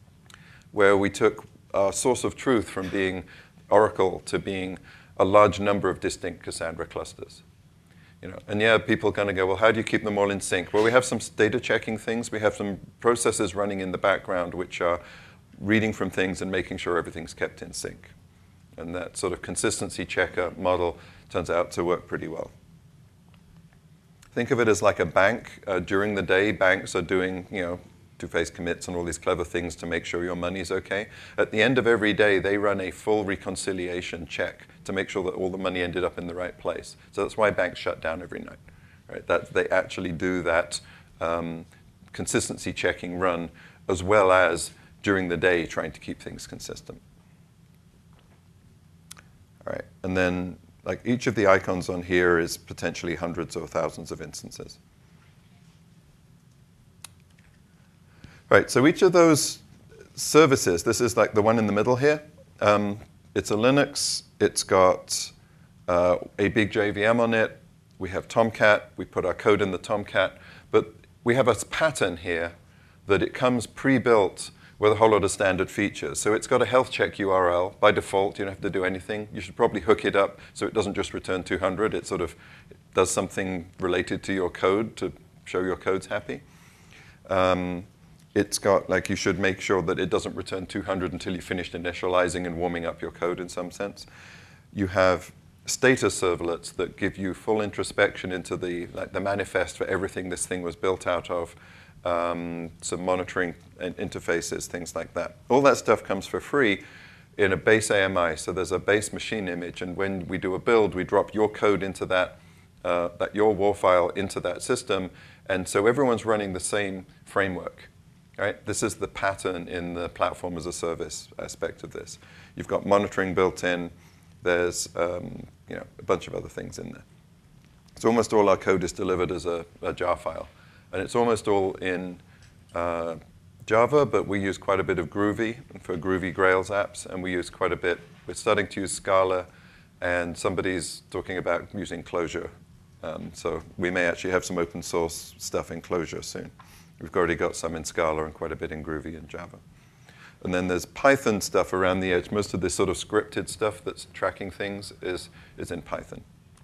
where we took our source of truth from being Oracle to being a large number of distinct Cassandra clusters. You know, and yeah, people kind of go, well, how do you keep them all in sync? Well, we have some data checking things. We have some processes running in the background which are reading from things and making sure everything's kept in sync. And that sort of consistency checker model turns out to work pretty well. Think of it as like a bank. Uh, during the day, banks are doing, you know, two-phase commits and all these clever things to make sure your money's okay. At the end of every day, they run a full reconciliation check to make sure that all the money ended up in the right place. So that's why banks shut down every night. Right? That they actually do that um, consistency checking run, as well as during the day trying to keep things consistent. All right, and then. Like each of the icons on here is potentially hundreds or thousands of instances. Right, so each of those services, this is like the one in the middle here. Um, it's a Linux. It's got uh, a big J V M on it. We have Tomcat. We put our code in the Tomcat. But we have a pattern here that it comes pre-built with a whole lot of standard features. So it's got a health check U R L. By default, you don't have to do anything. You should probably hook it up so it doesn't just return two hundred. It sort of does something related to your code to show your code's happy. Um, it's got, like, you should make sure that it doesn't return two hundred until you finished initializing and warming up your code in some sense. You have status servlets that give you full introspection into the, like, the manifest for everything this thing was built out of. um, some monitoring interfaces, things like that. All that stuff comes for free in a base A M I. So there's a base machine image, and when we do a build, we drop your code into that, uh, that your war file into that system, and so everyone's running the same framework. Right? This is the pattern in the platform as a service aspect of this. You've got monitoring built in. There's um, you know, a bunch of other things in there. So almost all our code is delivered as a, a jar file. And it's almost all in uh, Java, but we use quite a bit of Groovy for Groovy Grails apps, and we use quite a bit. We're starting to use Scala, and somebody's talking about using Clojure. Um, so we may actually have some open source stuff in Clojure soon. We've already got some in Scala and quite a bit in Groovy and Java. And then there's Python stuff around the edge. Most of this sort of scripted stuff that's tracking things is, is in Python.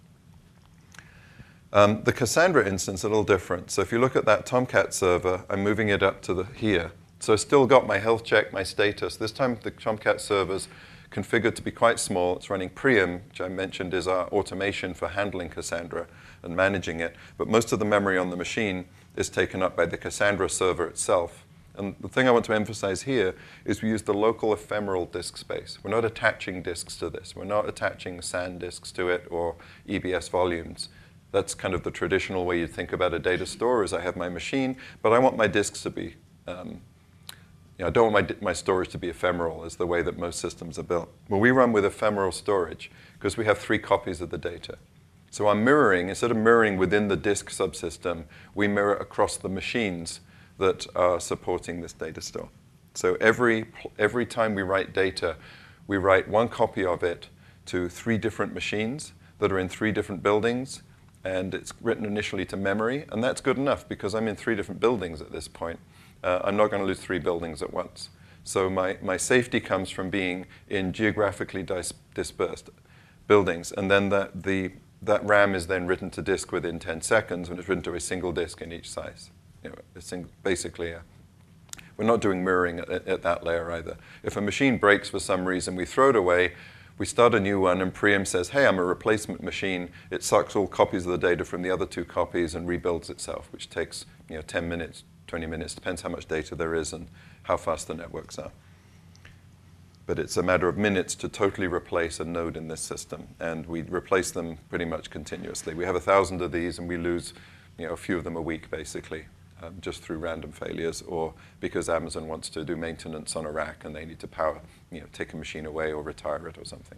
Um, the Cassandra instance is a little different. So if you look at that Tomcat server, I'm moving it up to the here. So I've still got my health check, my status. This time the Tomcat server's configured to be quite small. It's running Priam, which I mentioned is our automation for handling Cassandra and managing it. But most of the memory on the machine is taken up by the Cassandra server itself. And the thing I want to emphasize here is we use the local ephemeral disk space. We're not attaching disks to this. We're not attaching SAN disks to it or E B S volumes. That's kind of the traditional way you think about a data store is I have my machine, but I want my disks to be, um, you know, I don't want my, my storage to be ephemeral is the way that most systems are built. Well, we run with ephemeral storage because we have three copies of the data. So our mirroring, instead of mirroring within the disk subsystem, we mirror across the machines that are supporting this data store. So every, every time we write data, we write one copy of it to three different machines that are in three different buildings, and it's written initially to memory, and that's good enough because I'm in three different buildings at this point. Uh, I'm not going to lose three buildings at once. So my, my safety comes from being in geographically dis dispersed buildings, and then that, the, that RAM is then written to disk within ten seconds, and it's written to a single disk in each size. You know, a sing basically, a, we're not doing mirroring at, at that layer either. If a machine breaks for some reason, we throw it away, we start a new one, and Priam says, hey, I'm a replacement machine. It sucks all copies of the data from the other two copies and rebuilds itself, which takes you know, ten minutes, twenty minutes, depends how much data there is and how fast the networks are. But it's a matter of minutes to totally replace a node in this system, and we replace them pretty much continuously. We have a thousand of these, and we lose you know, a few of them a week, basically. Um, just through random failures, or because Amazon wants to do maintenance on a rack and they need to power, you know, take a machine away or retire it or something.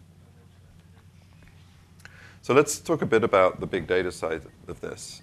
So let's talk a bit about the big data side of this.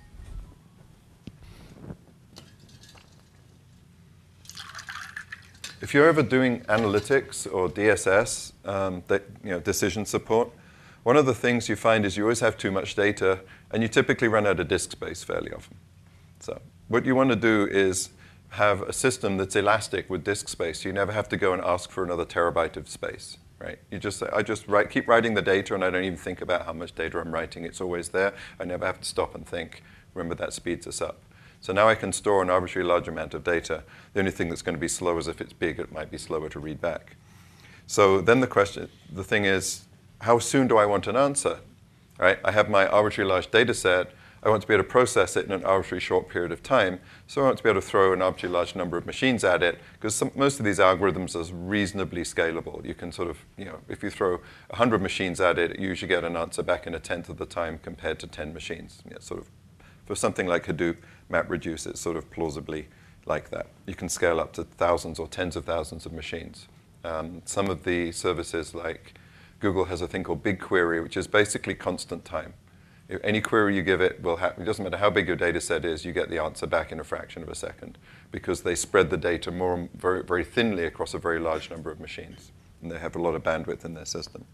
If you're ever doing analytics or D S S, um, that, you know, decision support, one of the things you find is you always have too much data, and you typically run out of disk space fairly often. So what you want to do is have a system that's elastic with disk space. You never have to go and ask for another terabyte of space, right? You just say, I just write, keep writing the data, and I don't even think about how much data I'm writing. It's always there. I never have to stop and think. Remember, that speeds us up. So now I can store an arbitrarily large amount of data. The only thing that's going to be slow is if it's big, it might be slower to read back. So then the question, the thing is, how soon do I want an answer? Right? I have my arbitrarily large data set. I want to be able to process it in an arbitrarily short period of time. So I want to be able to throw an arbitrarily large number of machines at it, because some, most of these algorithms are reasonably scalable. You can sort of, you know, if you throw one hundred machines at it, you usually get an answer back in a tenth of the time compared to ten machines. Yeah, sort of, for something like Hadoop, MapReduce, it's sort of plausibly like that. You can scale up to thousands or tens of thousands of machines. Um, some of the services like Google has a thing called BigQuery, which is basically constant time. Any query you give it will have, it doesn't matter how big your data set is, you get the answer back in a fraction of a second, because they spread the data more very, very thinly across a very large number of machines, and they have a lot of bandwidth in their system.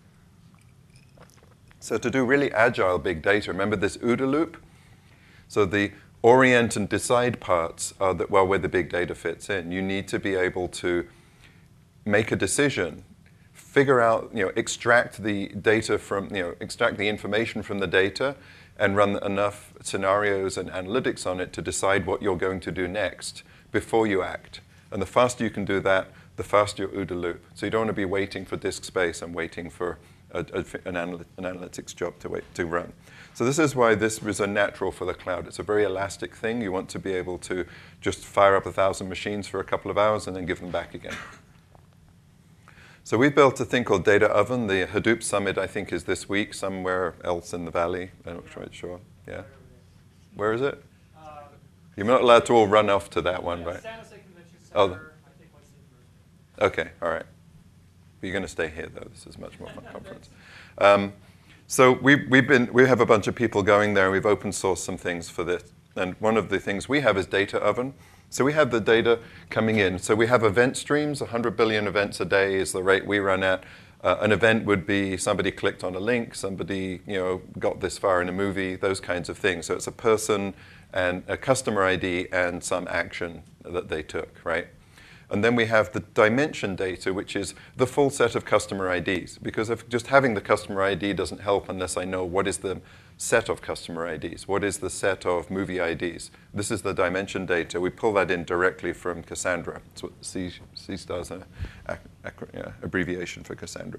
So to do really agile big data, remember this OODA loop? So the orient and decide parts are that, well, where the big data fits in. You need to be able to make a decision, figure out, you know, extract the data from, you know, extract the information from the data and run enough scenarios and analytics on it to decide what you're going to do next before you act. And the faster you can do that, the faster your OODA loop. So you don't want to be waiting for disk space and waiting for a, a, an, anal an analytics job to, wait, to run. So this is why this is a natural for the cloud. It's a very elastic thing. You want to be able to just fire up a thousand machines for a couple of hours and then give them back again. So we built a thing called Data Oven. The Hadoop Summit, I think, is this week somewhere else in the valley. I'm not quite sure. Yeah. Where is it? Uh, You're not allowed to all run off to that one, yeah, right? San Jose Convention Center, Oh. I think Wednesday and Thursday. Okay, all right. But you're going to stay here, though. This is much more fun conference. Um, so we, we've been, we have a bunch of people going there. We've open sourced some things for this. And one of the things we have is Data Oven. So we have the data coming in. So we have event streams. one hundred billion events a day is the rate we run at. Uh, an event would be somebody clicked on a link, somebody you know got this far in a movie, those kinds of things. So it's a person and a customer I D and some action that they took, right? And then we have the dimension data, which is the full set of customer I Ds. Because if just having the customer I D doesn't help unless I know what is the set of customer I Ds, what is the set of movie I Ds. This is the dimension data. We pull that in directly from Cassandra. That's what C, C star is an yeah, abbreviation for Cassandra.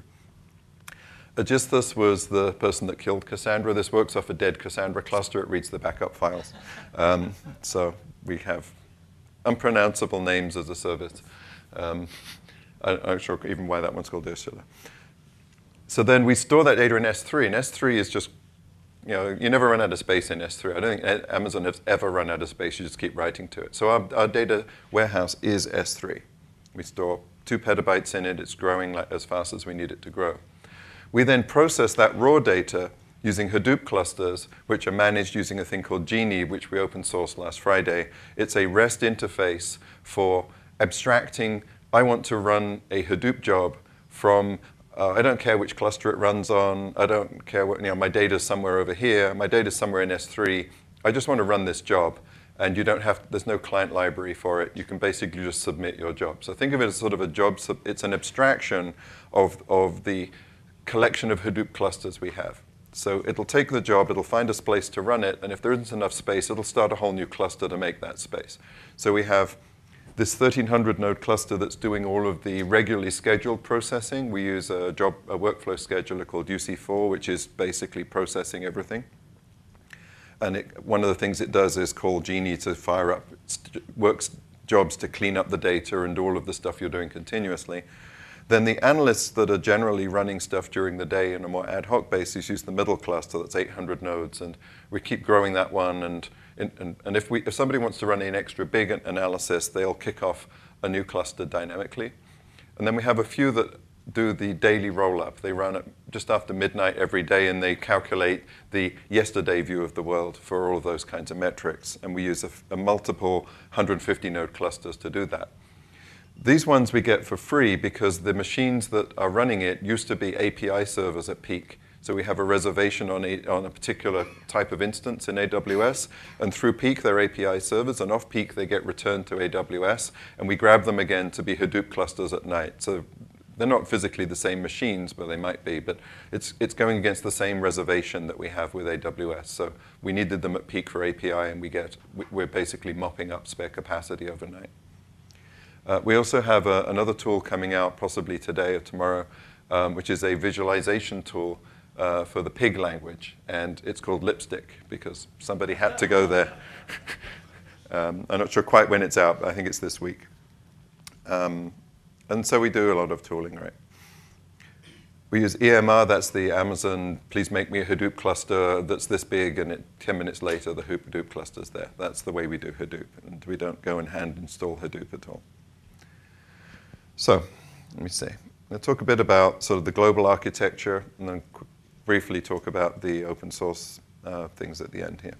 Agisthus was the person that killed Cassandra. This works off a dead Cassandra cluster. It reads the backup files. Um, so we have unpronounceable names as a service. Um, I, I'm not sure even why that one's called Ursula. So then we store that data in S three, and S three is just, you know, you never run out of space in S three. I don't think Amazon has ever run out of space. You just keep writing to it. So our, our data warehouse is S three. We store two petabytes in it. It's growing like, as fast as we need it to grow. We then process that raw data using Hadoop clusters, which are managed using a thing called Genie, which we open sourced last Friday. It's a REST interface for abstracting. I want to run a Hadoop job from, uh, I don't care which cluster it runs on. I don't care what, you know, my data's somewhere over here. My data's somewhere in S three. I just want to run this job. And you don't have, there's no client library for it. You can basically just submit your job. So think of it as sort of a job, sub, it's an abstraction of, of the collection of Hadoop clusters we have. So it'll take the job, it'll find a place to run it, and if there isn't enough space, it'll start a whole new cluster to make that space. So we have this thirteen hundred node cluster that's doing all of the regularly scheduled processing. We use a job, a workflow scheduler called U C four, which is basically processing everything. And it, one of the things it does is call Genie to fire up works jobs to clean up the data and do all of the stuff you're doing continuously. Then the analysts that are generally running stuff during the day on a more ad hoc basis use the middle cluster. That's eight hundred nodes, and we keep growing that one. And, and, and if, we, if somebody wants to run an extra big analysis, they'll kick off a new cluster dynamically. And then we have a few that do the daily roll-up. They run it just after midnight every day, and they calculate the yesterday view of the world for all of those kinds of metrics. And we use a, a multiple one hundred fifty node clusters to do that. These ones we get for free because the machines that are running it used to be A P I servers at peak. So we have a reservation on a, on a particular type of instance in A W S, and through peak they're A P I servers, and off peak they get returned to A W S, and we grab them again to be Hadoop clusters at night. So they're not physically the same machines, but they might be, but it's, it's going against the same reservation that we have with A W S. So we needed them at peak for A P I, and we get, we're basically mopping up spare capacity overnight. Uh, we also have a, another tool coming out possibly today or tomorrow, um, which is a visualization tool uh, for the pig language. And it's called Lipstick because somebody had to go there. um, I'm not sure quite when it's out, but I think it's this week. Um, and so we do a lot of tooling, right? We use E M R, that's the Amazon, please make me a Hadoop cluster that's this big, and it, ten minutes later the Hadoop cluster's there. That's the way we do Hadoop, and we don't go and hand install Hadoop at all. So, let me see. I'll talk a bit about sort of the global architecture and then qu- briefly talk about the open source uh, things at the end here.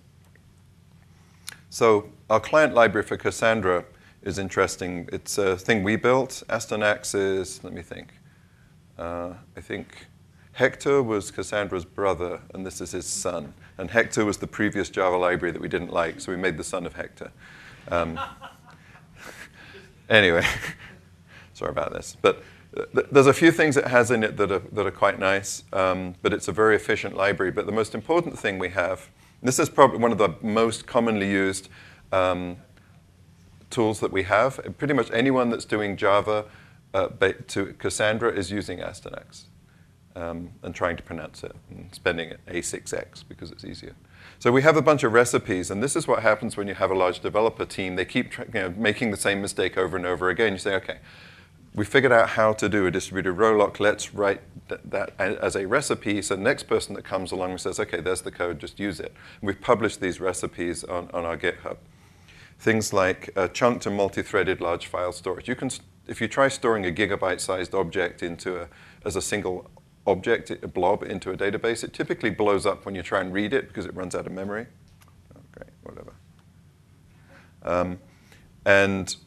So, our client library for Cassandra is interesting. It's a thing we built. Astynax is, let me think. Uh, I think Hector was Cassandra's brother, and this is his son. And Hector was the previous Java library that we didn't like, so we made the son of Hector. Um, anyway. Sorry about this. But th- there's a few things it has in it that are, that are quite nice, um, but it's a very efficient library. But the most important thing we have, this is probably one of the most commonly used um, tools that we have. Pretty much anyone that's doing Java uh, to Cassandra is using Astynax. um, and trying to pronounce it and spelling it A six X because it's easier. So we have a bunch of recipes, and this is what happens when you have a large developer team. They keep you know, making the same mistake over and over again. You say, okay, we figured out how to do a distributed row lock. Let's write th- that as a recipe. So the next person that comes along and says, okay, there's the code, just use it. And we've published these recipes on, on our GitHub. Things like uh, chunked and multi-threaded large file storage. You can, if you try storing a gigabyte-sized object into a, as a single object, a blob into a database, it typically blows up when you try and read it because it runs out of memory. Oh, great, whatever. Um, and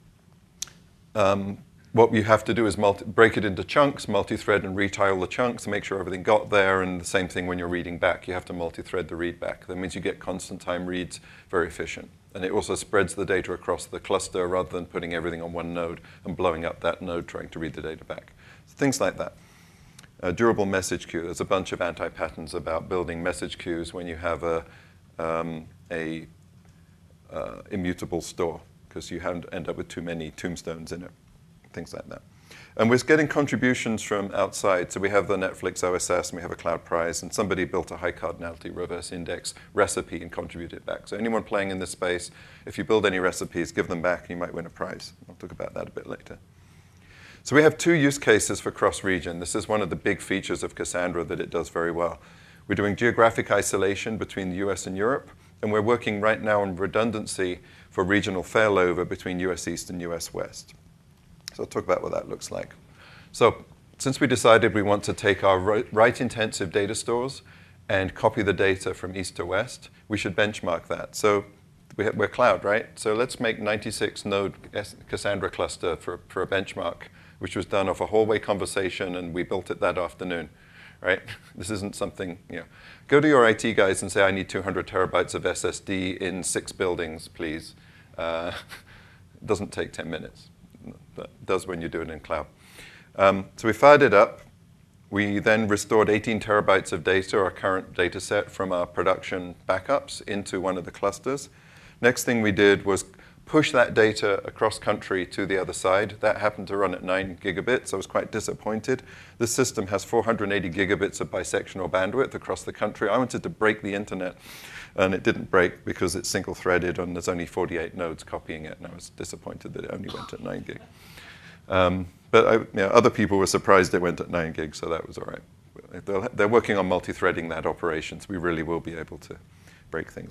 um, what you have to do is multi- break it into chunks, multi-thread and retile the chunks to make sure everything got there. And the same thing when you're reading back. You have to multi-thread the read back. That means you get constant time reads, very efficient. And it also spreads the data across the cluster rather than putting everything on one node and blowing up that node trying to read the data back. So things like that. A durable message queue. There's a bunch of anti-patterns about building message queues when you have a, um, a uh, immutable store because you have end up with too many tombstones in it, things like that. And we're getting contributions from outside. So we have the Netflix O S S, and we have a Cloud Prize, and somebody built a high cardinality reverse index recipe and contributed it back. So anyone playing in this space, if you build any recipes, give them back, and you might win a prize. I'll talk about that a bit later. So we have two use cases for cross-region. This is one of the big features of Cassandra that it does very well. We're doing geographic isolation between the U S and Europe, and we're working right now on redundancy for regional failover between U S East and U S West. So I'll talk about what that looks like. So since we decided we want to take our write-intensive data stores and copy the data from east to west, we should benchmark that. So we're cloud, right? So let's make ninety-six node Cassandra cluster for, for a benchmark, which was done off a hallway conversation, and we built it that afternoon, right? This isn't something, you know. Go to your I T guys and say, I need two hundred terabytes of S S D in six buildings, please. Uh, it doesn't take ten minutes. But it does when you do it in cloud. Um, so we fired it up. We then restored eighteen terabytes of data, our current data set, from our production backups into one of the clusters. Next thing we did was push that data across country to the other side. That happened to run at nine gigabits. I was quite disappointed. This system has four hundred eighty gigabits of bisectional bandwidth across the country. I wanted to break the internet, and it didn't break because it's single-threaded, and there's only forty-eight nodes copying it, and I was disappointed that it only went at nine gig. Um, but I, you know, other people were surprised it went at nine gig, so that was all right. They're, they're working on multi-threading that operation, so we really will be able to break things.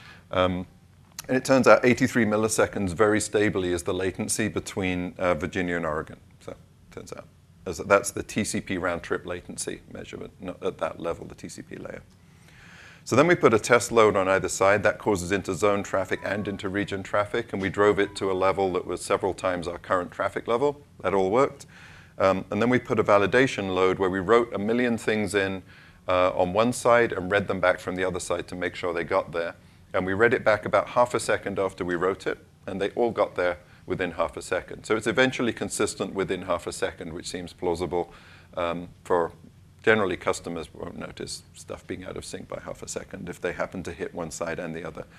Um, And it turns out eighty-three milliseconds very stably is the latency between uh, Virginia and Oregon. So it turns out as that's the T C P round-trip latency measurement, not at that level, the T C P layer. So then we put a test load on either side. That causes inter-zone traffic and inter-region traffic, and we drove it to a level that was several times our current traffic level. That all worked. Um, and then we put a validation load where we wrote a million things in uh, on one side and read them back from the other side to make sure they got there. And we read it back about half a second after we wrote it, and they all got there within half a second. So it's eventually consistent within half a second, which seems plausible um, for generally customers won't notice stuff being out of sync by half a second if they happen to hit one side and the other.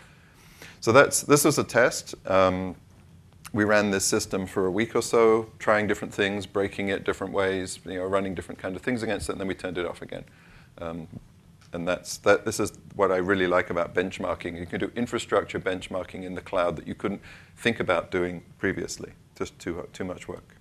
So that's this was a test. Um, we ran this system for a week or so, trying different things, breaking it different ways, you know, running different kind of things against it, and then we turned it off again. Um, And that's, that, this is what I really like about benchmarking. You can do infrastructure benchmarking in the cloud that you couldn't think about doing previously. Just too, too much work.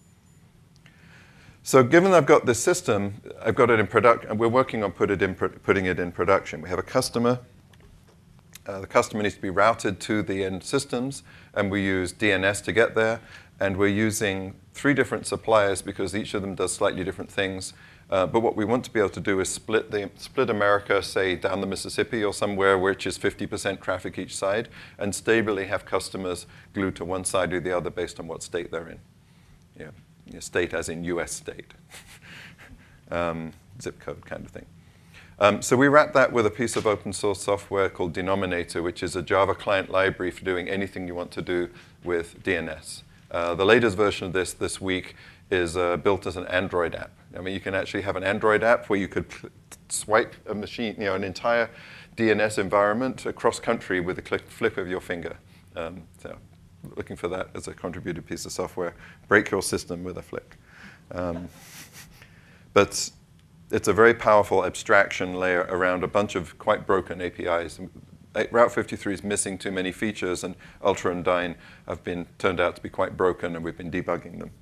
So given I've got this system, I've got it in production, and we're working on put it in, putting it in production. We have a customer. Uh, the customer needs to be routed to the end systems, and we use D N S to get there. And we're using three different suppliers because each of them does slightly different things. Uh, but what we want to be able to do is split the split America, say, down the Mississippi or somewhere which is fifty percent traffic each side, and stably have customers glued to one side or the other based on what state they're in. Yeah, yeah, state as in U S state. um, zip code kind of thing. Um, so we wrap that with a piece of open source software called Denominator, which is a Java client library for doing anything you want to do with D N S. Uh, the latest version of this this week is uh, built as an Android app. I mean, you can actually have an Android app where you could swipe a machine, you know, an entire D N S environment across country with a click, flip of your finger. Um, so looking for that as a contributed piece of software. Break your system with a flick. Um, but it's a very powerful abstraction layer around a bunch of quite broken A P Is. Route fifty-three is missing too many features, and Ultra and Dyn have been turned out to be quite broken, and we've been debugging them.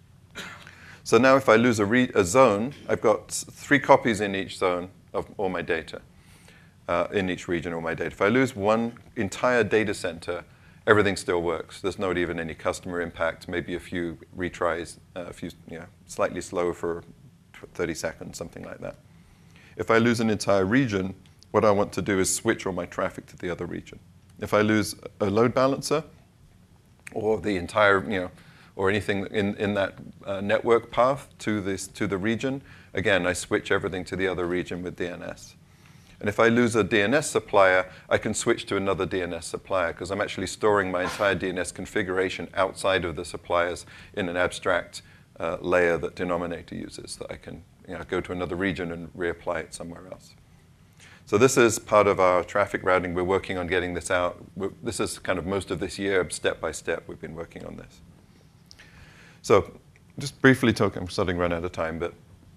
So now if I lose a, re- a zone, I've got three copies in each zone of all my data, uh, in each region of all my data. If I lose one entire data center, everything still works. There's not even any customer impact, maybe a few retries, uh, a few, you know, slightly slow for thirty seconds, something like that. If I lose an entire region, what I want to do is switch all my traffic to the other region. If I lose a load balancer, or the entire, you know, or anything in, in that uh, network path to this to the region, again, I switch everything to the other region with D N S. And if I lose a D N S supplier, I can switch to another D N S supplier, because I'm actually storing my entire D N S configuration outside of the suppliers in an abstract uh, layer that Denominator uses, that I can, you know, go to another region and reapply it somewhere else. So this is part of our traffic routing. We're working on getting this out. We're, this is kind of most of this year, step by step, we've been working on this. So just briefly talk, I'm starting to run out of time, but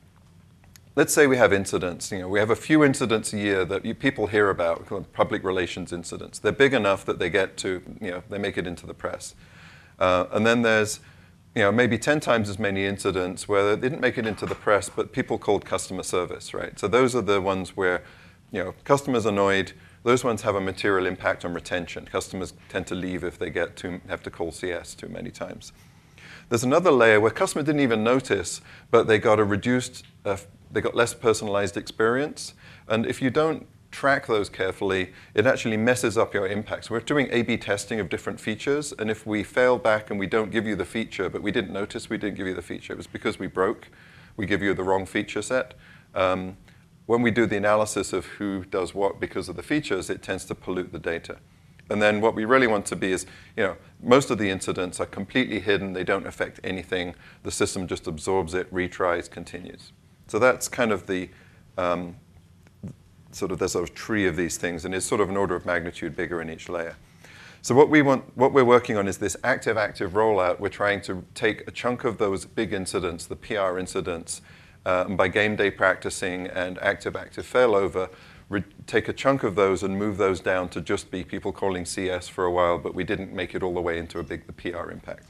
let's say we have incidents. You know, we have a few incidents a year that you, people hear about, called public relations incidents. They're big enough that they get to, you know, they make it into the press. Uh, and then there's, you know, maybe ten times as many incidents where they didn't make it into the press, but people called customer service, right? So those are the ones where, you know, customers annoyed. Those ones have a material impact on retention. Customers tend to leave if they get to have to call C S too many times. There's another layer where customer didn't even notice, but they got a reduced, uh, they got less personalized experience. And if you don't track those carefully, it actually messes up your impacts. We're doing A B testing of different features, and if we fail back and we don't give you the feature, but we didn't notice we didn't give you the feature, it was because we broke, we give you the wrong feature set. Um, when we do the analysis of who does what because of the features, it tends to pollute the data. And then what we really want to be is, you know, most of the incidents are completely hidden. They don't affect anything. The system just absorbs it, retries, continues. So that's kind of the um, sort of, there's a tree of these things, and it's sort of an order of magnitude bigger in each layer. So what we want, what we're working on is this active-active rollout. We're trying to take a chunk of those big incidents, the P R incidents, uh, and by game day practicing and active-active failover, Re- take a chunk of those and move those down to just be people calling C S for a while, but we didn't make it all the way into a big the P R impact.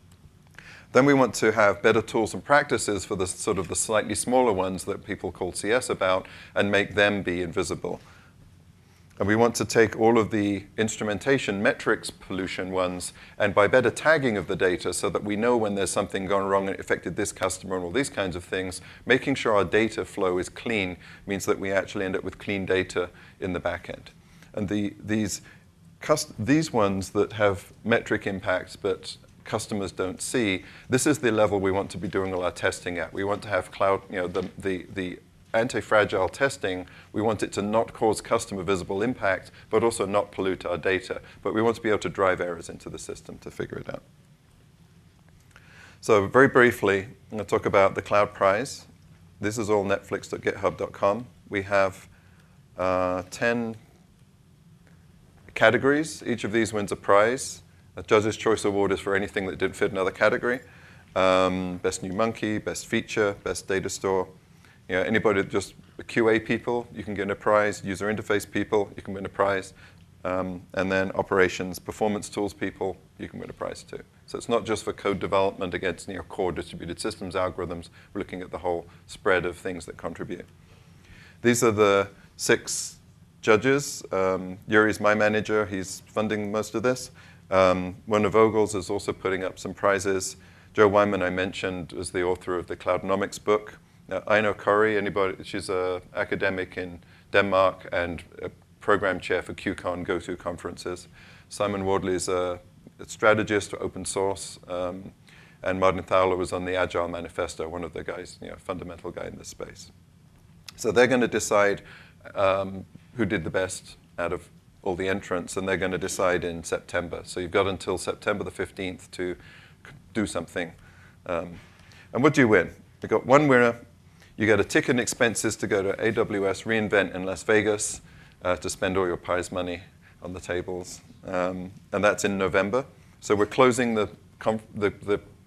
Then we want to have better tools and practices for the sort of the slightly smaller ones that people call C S about and make them be invisible. And we want to take all of the instrumentation metrics pollution ones, and by better tagging of the data so that we know when there's something gone wrong and it affected this customer and all these kinds of things, making sure our data flow is clean means that we actually end up with clean data in the back end. And the, these, cust- these ones that have metric impacts but customers don't see, this is the level we want to be doing all our testing at. We want to have cloud, you know, the, the, the anti-fragile testing, we want it to not cause customer visible impact, but also not pollute our data. But we want to be able to drive errors into the system to figure it out. So very briefly, I'm going to talk about the Cloud Prize. This is all netflix dot github dot com. We have uh, ten categories. Each of these wins a prize. A Judge's Choice Award is for anything that didn't fit another category. Um, best new monkey, best feature, best data store. You know, anybody, just Q A people, you can get a prize. User interface people, you can win a prize. Um, and then operations, performance tools people, you can win a prize too. So it's not just for code development against, you know, core distributed systems algorithms. We're looking at the whole spread of things that contribute. These are the six judges. Um, Yuri's my manager. He's funding most of this. Um, Mona Vogels is also putting up some prizes. Jo Weinman, I mentioned, is the author of the Cloudnomics book. Uh, Aino Corey, anybody, she's an academic in Denmark and a program chair for KubeCon go-to conferences. Simon Wardley is a, a strategist for open source. Um, and Martin Thaler was on the Agile Manifesto, one of the guys, you know, fundamental guy in this space. So they're going to decide um, who did the best out of all the entrants, and they're going to decide in September. So you've got until September the fifteenth to do something. Um, and what do you win? You've got one winner. You get a ticket and expenses to go to A W S reInvent in Las Vegas uh, to spend all your prize money on the tables. Um, and that's in November. So we're closing the, conf- the, the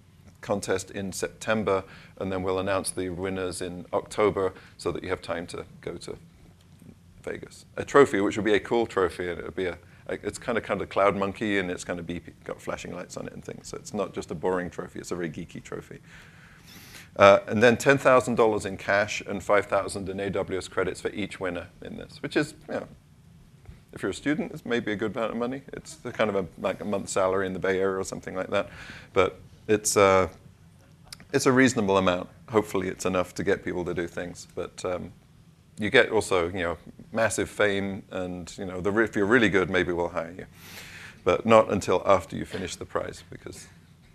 contest in September, and then we'll announce the winners in October so that you have time to go to Vegas. A trophy, which will be a cool trophy, and it'll be a, it's kind of kind of Cloud Monkey, and it's kind of beepy, got flashing lights on it and things. So it's not just a boring trophy; it's a very geeky trophy. Uh, and then ten thousand dollars in cash and five thousand in A W S credits for each winner in this, which is, you know, if you're a student, it's maybe a good amount of money. It's kind of a, like a month's salary in the Bay Area or something like that. But it's, uh, it's a reasonable amount. Hopefully it's enough to get people to do things. But um, you get also, you know, massive fame, and, you know, the, if you're really good, maybe we'll hire you. But not until after you finish the prize, because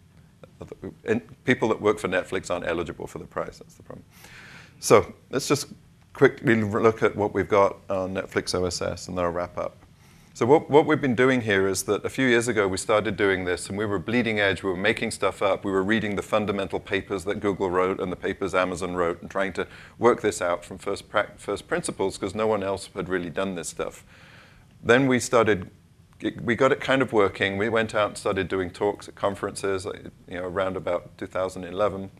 and people that work for Netflix aren't eligible for the prize. That's the problem. So let's just quickly look at what we've got on Netflix O S S, and then I'll wrap up. So what, what we've been doing here is that a few years ago we started doing this, and we were bleeding edge. We were making stuff up. We were reading the fundamental papers that Google wrote and the papers Amazon wrote, and trying to work this out from first, pra- first principles, because no one else had really done this stuff. Then we started we got it kind of working. We went out and started doing talks at conferences, you know, around about two thousand eleven.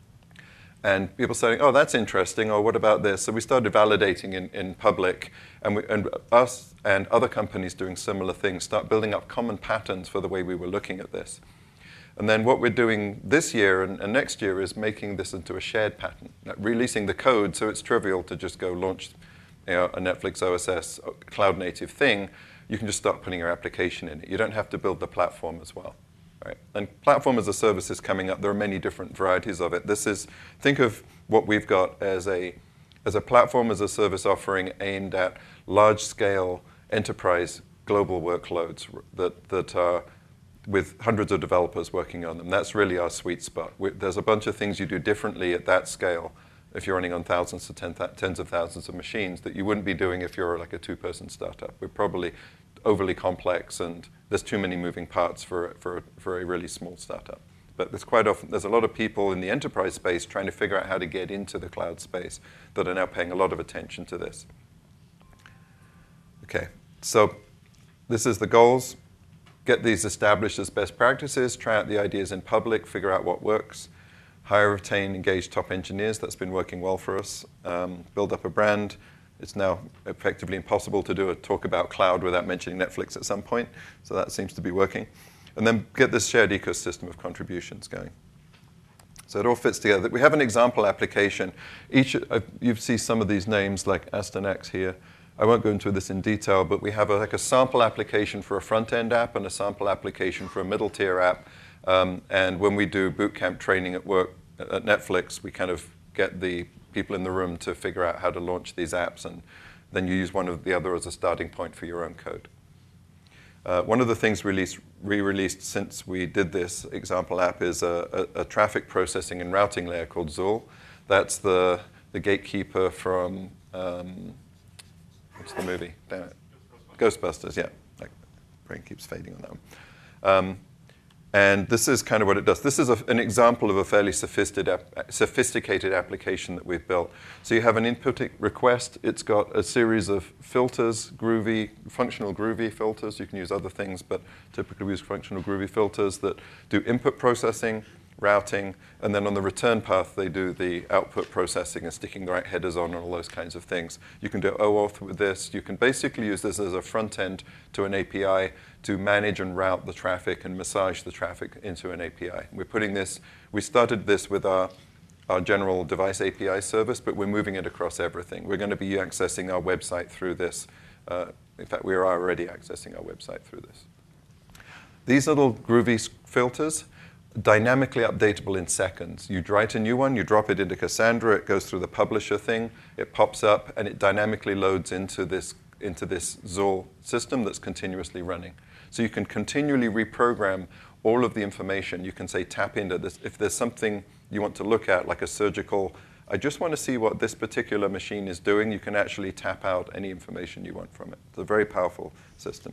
And people saying, oh, that's interesting, or what about this? So we started validating in, in public, and, we, and us and other companies doing similar things, start building up common patterns for the way we were looking at this. And then what we're doing this year and, and next year is making this into a shared pattern, like releasing the code so it's trivial to just go launch, you know, a Netflix O S S cloud native thing. You can just start putting your application in it. You don't have to build the platform as well. Right? And platform as a service is coming up. There are many different varieties of it. This is, think of what we've got as a, as a platform as a service offering aimed at large-scale enterprise global workloads that, that are with hundreds of developers working on them. That's really our sweet spot. We, there's a bunch of things you do differently at that scale if you're running on thousands to ten th- tens of thousands of machines that you wouldn't be doing if you're like a two-person startup. We're probably overly complex, and there's too many moving parts for, for, for a really small startup. But there's quite often, there's a lot of people in the enterprise space trying to figure out how to get into the cloud space that are now paying a lot of attention to this. Okay, so this is the goals. Get these established as best practices, try out the ideas in public, figure out what works. Hire, retain, engage top engineers. That's been working well for us. Um, build up a brand. It's now effectively impossible to do a talk about cloud without mentioning Netflix at some point. So that seems to be working. And then get this shared ecosystem of contributions going. So it all fits together. We have an example application. Each, uh, you see some of these names like AstonX here. I won't go into this in detail, but we have a, like a sample application for a front-end app and a sample application for a middle-tier app. Um, and when we do boot camp training at work at Netflix, we kind of get the people in the room to figure out how to launch these apps, and then you use one or the other as a starting point for your own code. Uh, one of the things released, re-released since we did this example app is a, a, a traffic processing and routing layer called Zool. That's the, the gatekeeper from, um, what's the movie? Damn it. Ghostbusters, Ghostbusters yeah. My brain keeps fading on that one. Um, And this is kind of what it does. This is a, an example of a fairly sophisticated, ap- sophisticated application that we've built. So you have an input request. It's got a series of filters, Groovy, functional Groovy filters. You can use other things, but typically we use functional Groovy filters that do input processing, routing, and then on the return path, they do the output processing and sticking the right headers on and all those kinds of things. You can do OAuth with this. You can basically use this as a front end to an A P I to manage and route the traffic and massage the traffic into an A P I. We're putting this, we started this with our, our general device A P I service, but we're moving it across everything. We're going to be accessing our website through this. Uh, in fact, we are already accessing our website through this. These little Groovy filters, dynamically updatable in seconds. You write a new one, you drop it into Cassandra, it goes through the publisher thing, it pops up, and it dynamically loads into this, into this Zool system that's continuously running. So you can continually reprogram all of the information. You can say tap into this. If there's something you want to look at, like a surgical, I just want to see what this particular machine is doing, you can actually tap out any information you want from it. It's a very powerful system.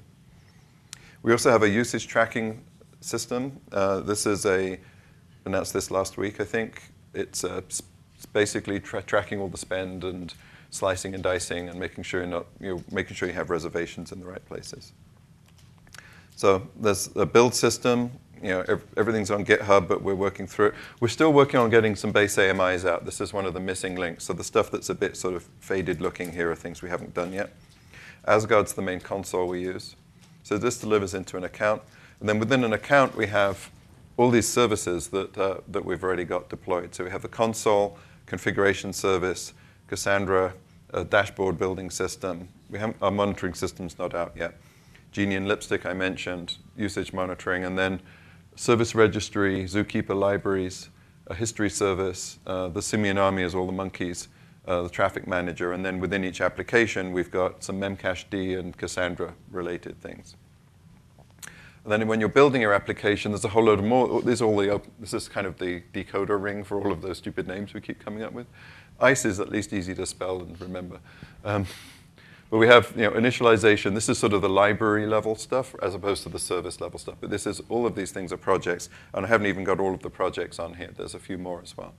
We also have a usage tracking system. Uh, this is a, announced this last week, I think. It's, uh, it's basically tra- tracking all the spend and slicing and dicing and making sure you're not, you know, making sure you have reservations in the right places. So there's a build system. you know, ev- everything's on GitHub, but we're working through it. We're still working on getting some base A M Is out. This is one of the missing links. So the stuff that's a bit sort of faded looking here are things we haven't done yet. Asgard's the main console we use. So this delivers into an account. And then within an account, we have all these services that, uh, that we've already got deployed. So we have the console, configuration service, Cassandra, a dashboard building system. We haven't, our monitoring system's not out yet. Genie and Lipstick I mentioned, usage monitoring, and then service registry, Zookeeper libraries, a history service, uh, the Simian Army is all the monkeys, uh, the traffic manager, and then within each application we've got some Memcached and Cassandra related things. And then when you're building your application, there's a whole load of more. This is, all the, this is kind of the decoder ring for all of those stupid names we keep coming up with. ICE is at least easy to spell and remember. Um, but we have you know, initialization. This is sort of the library level stuff as opposed to the service level stuff. But this is all of these things are projects. And I haven't even got all of the projects on here. There's a few more as well.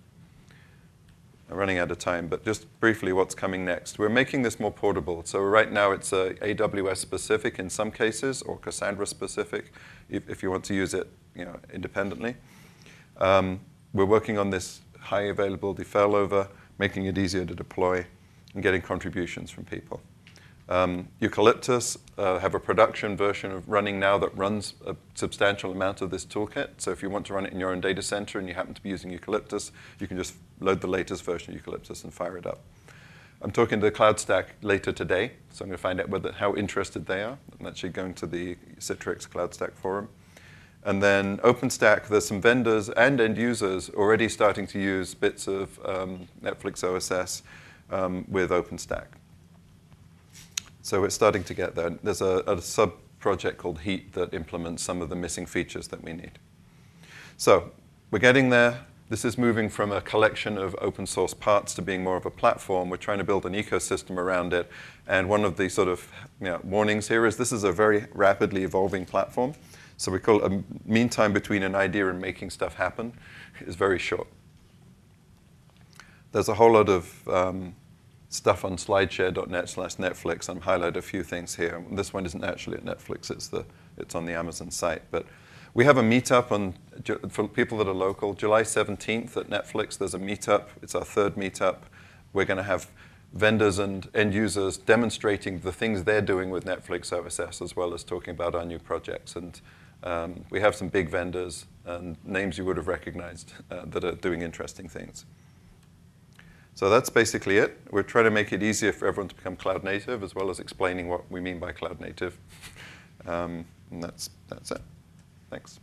I'm running out of time, but just briefly what's coming next. We're making this more portable. So right now it's uh, A W S specific in some cases or Cassandra specific if, if you want to use it you know, independently. Um, we're working on this high availability failover, making it easier to deploy, and getting contributions from people. Um, Eucalyptus uh, have a production version of running now that runs a substantial amount of this toolkit. So if you want to run it in your own data center and you happen to be using Eucalyptus, you can just load the latest version of Eucalyptus and fire it up. I'm talking to CloudStack later today, so I'm going to find out whether, how interested they are. I'm actually going to the Citrix CloudStack forum. And then OpenStack, there's some vendors and end users already starting to use bits of um, Netflix O S S um, with OpenStack. So we're starting to get there. There's a, a sub-project called Heat that implements some of the missing features that we need. So we're getting there. This is moving from a collection of open source parts to being more of a platform. We're trying to build an ecosystem around it. And one of the sort of you know, warnings here is this is a very rapidly evolving platform. So we call it a mean time between an idea and making stuff happen is very short. There's a whole lot of um, stuff on slideshare dot net slash Netflix. I'm highlighting a few things here. This one isn't actually at Netflix. It's, the, it's on the Amazon site. But we have a meetup on, for people that are local. July seventeenth at Netflix, there's a meetup. It's our third meetup. We're going to have vendors and end users demonstrating the things they're doing with Netflix O S S, as well as talking about our new projects. And um, we have some big vendors and names you would have recognized uh, that are doing interesting things. So that's basically it. We're trying to make it easier for everyone to become cloud native, as well as explaining what we mean by cloud native. Um, and that's, that's it. Thanks.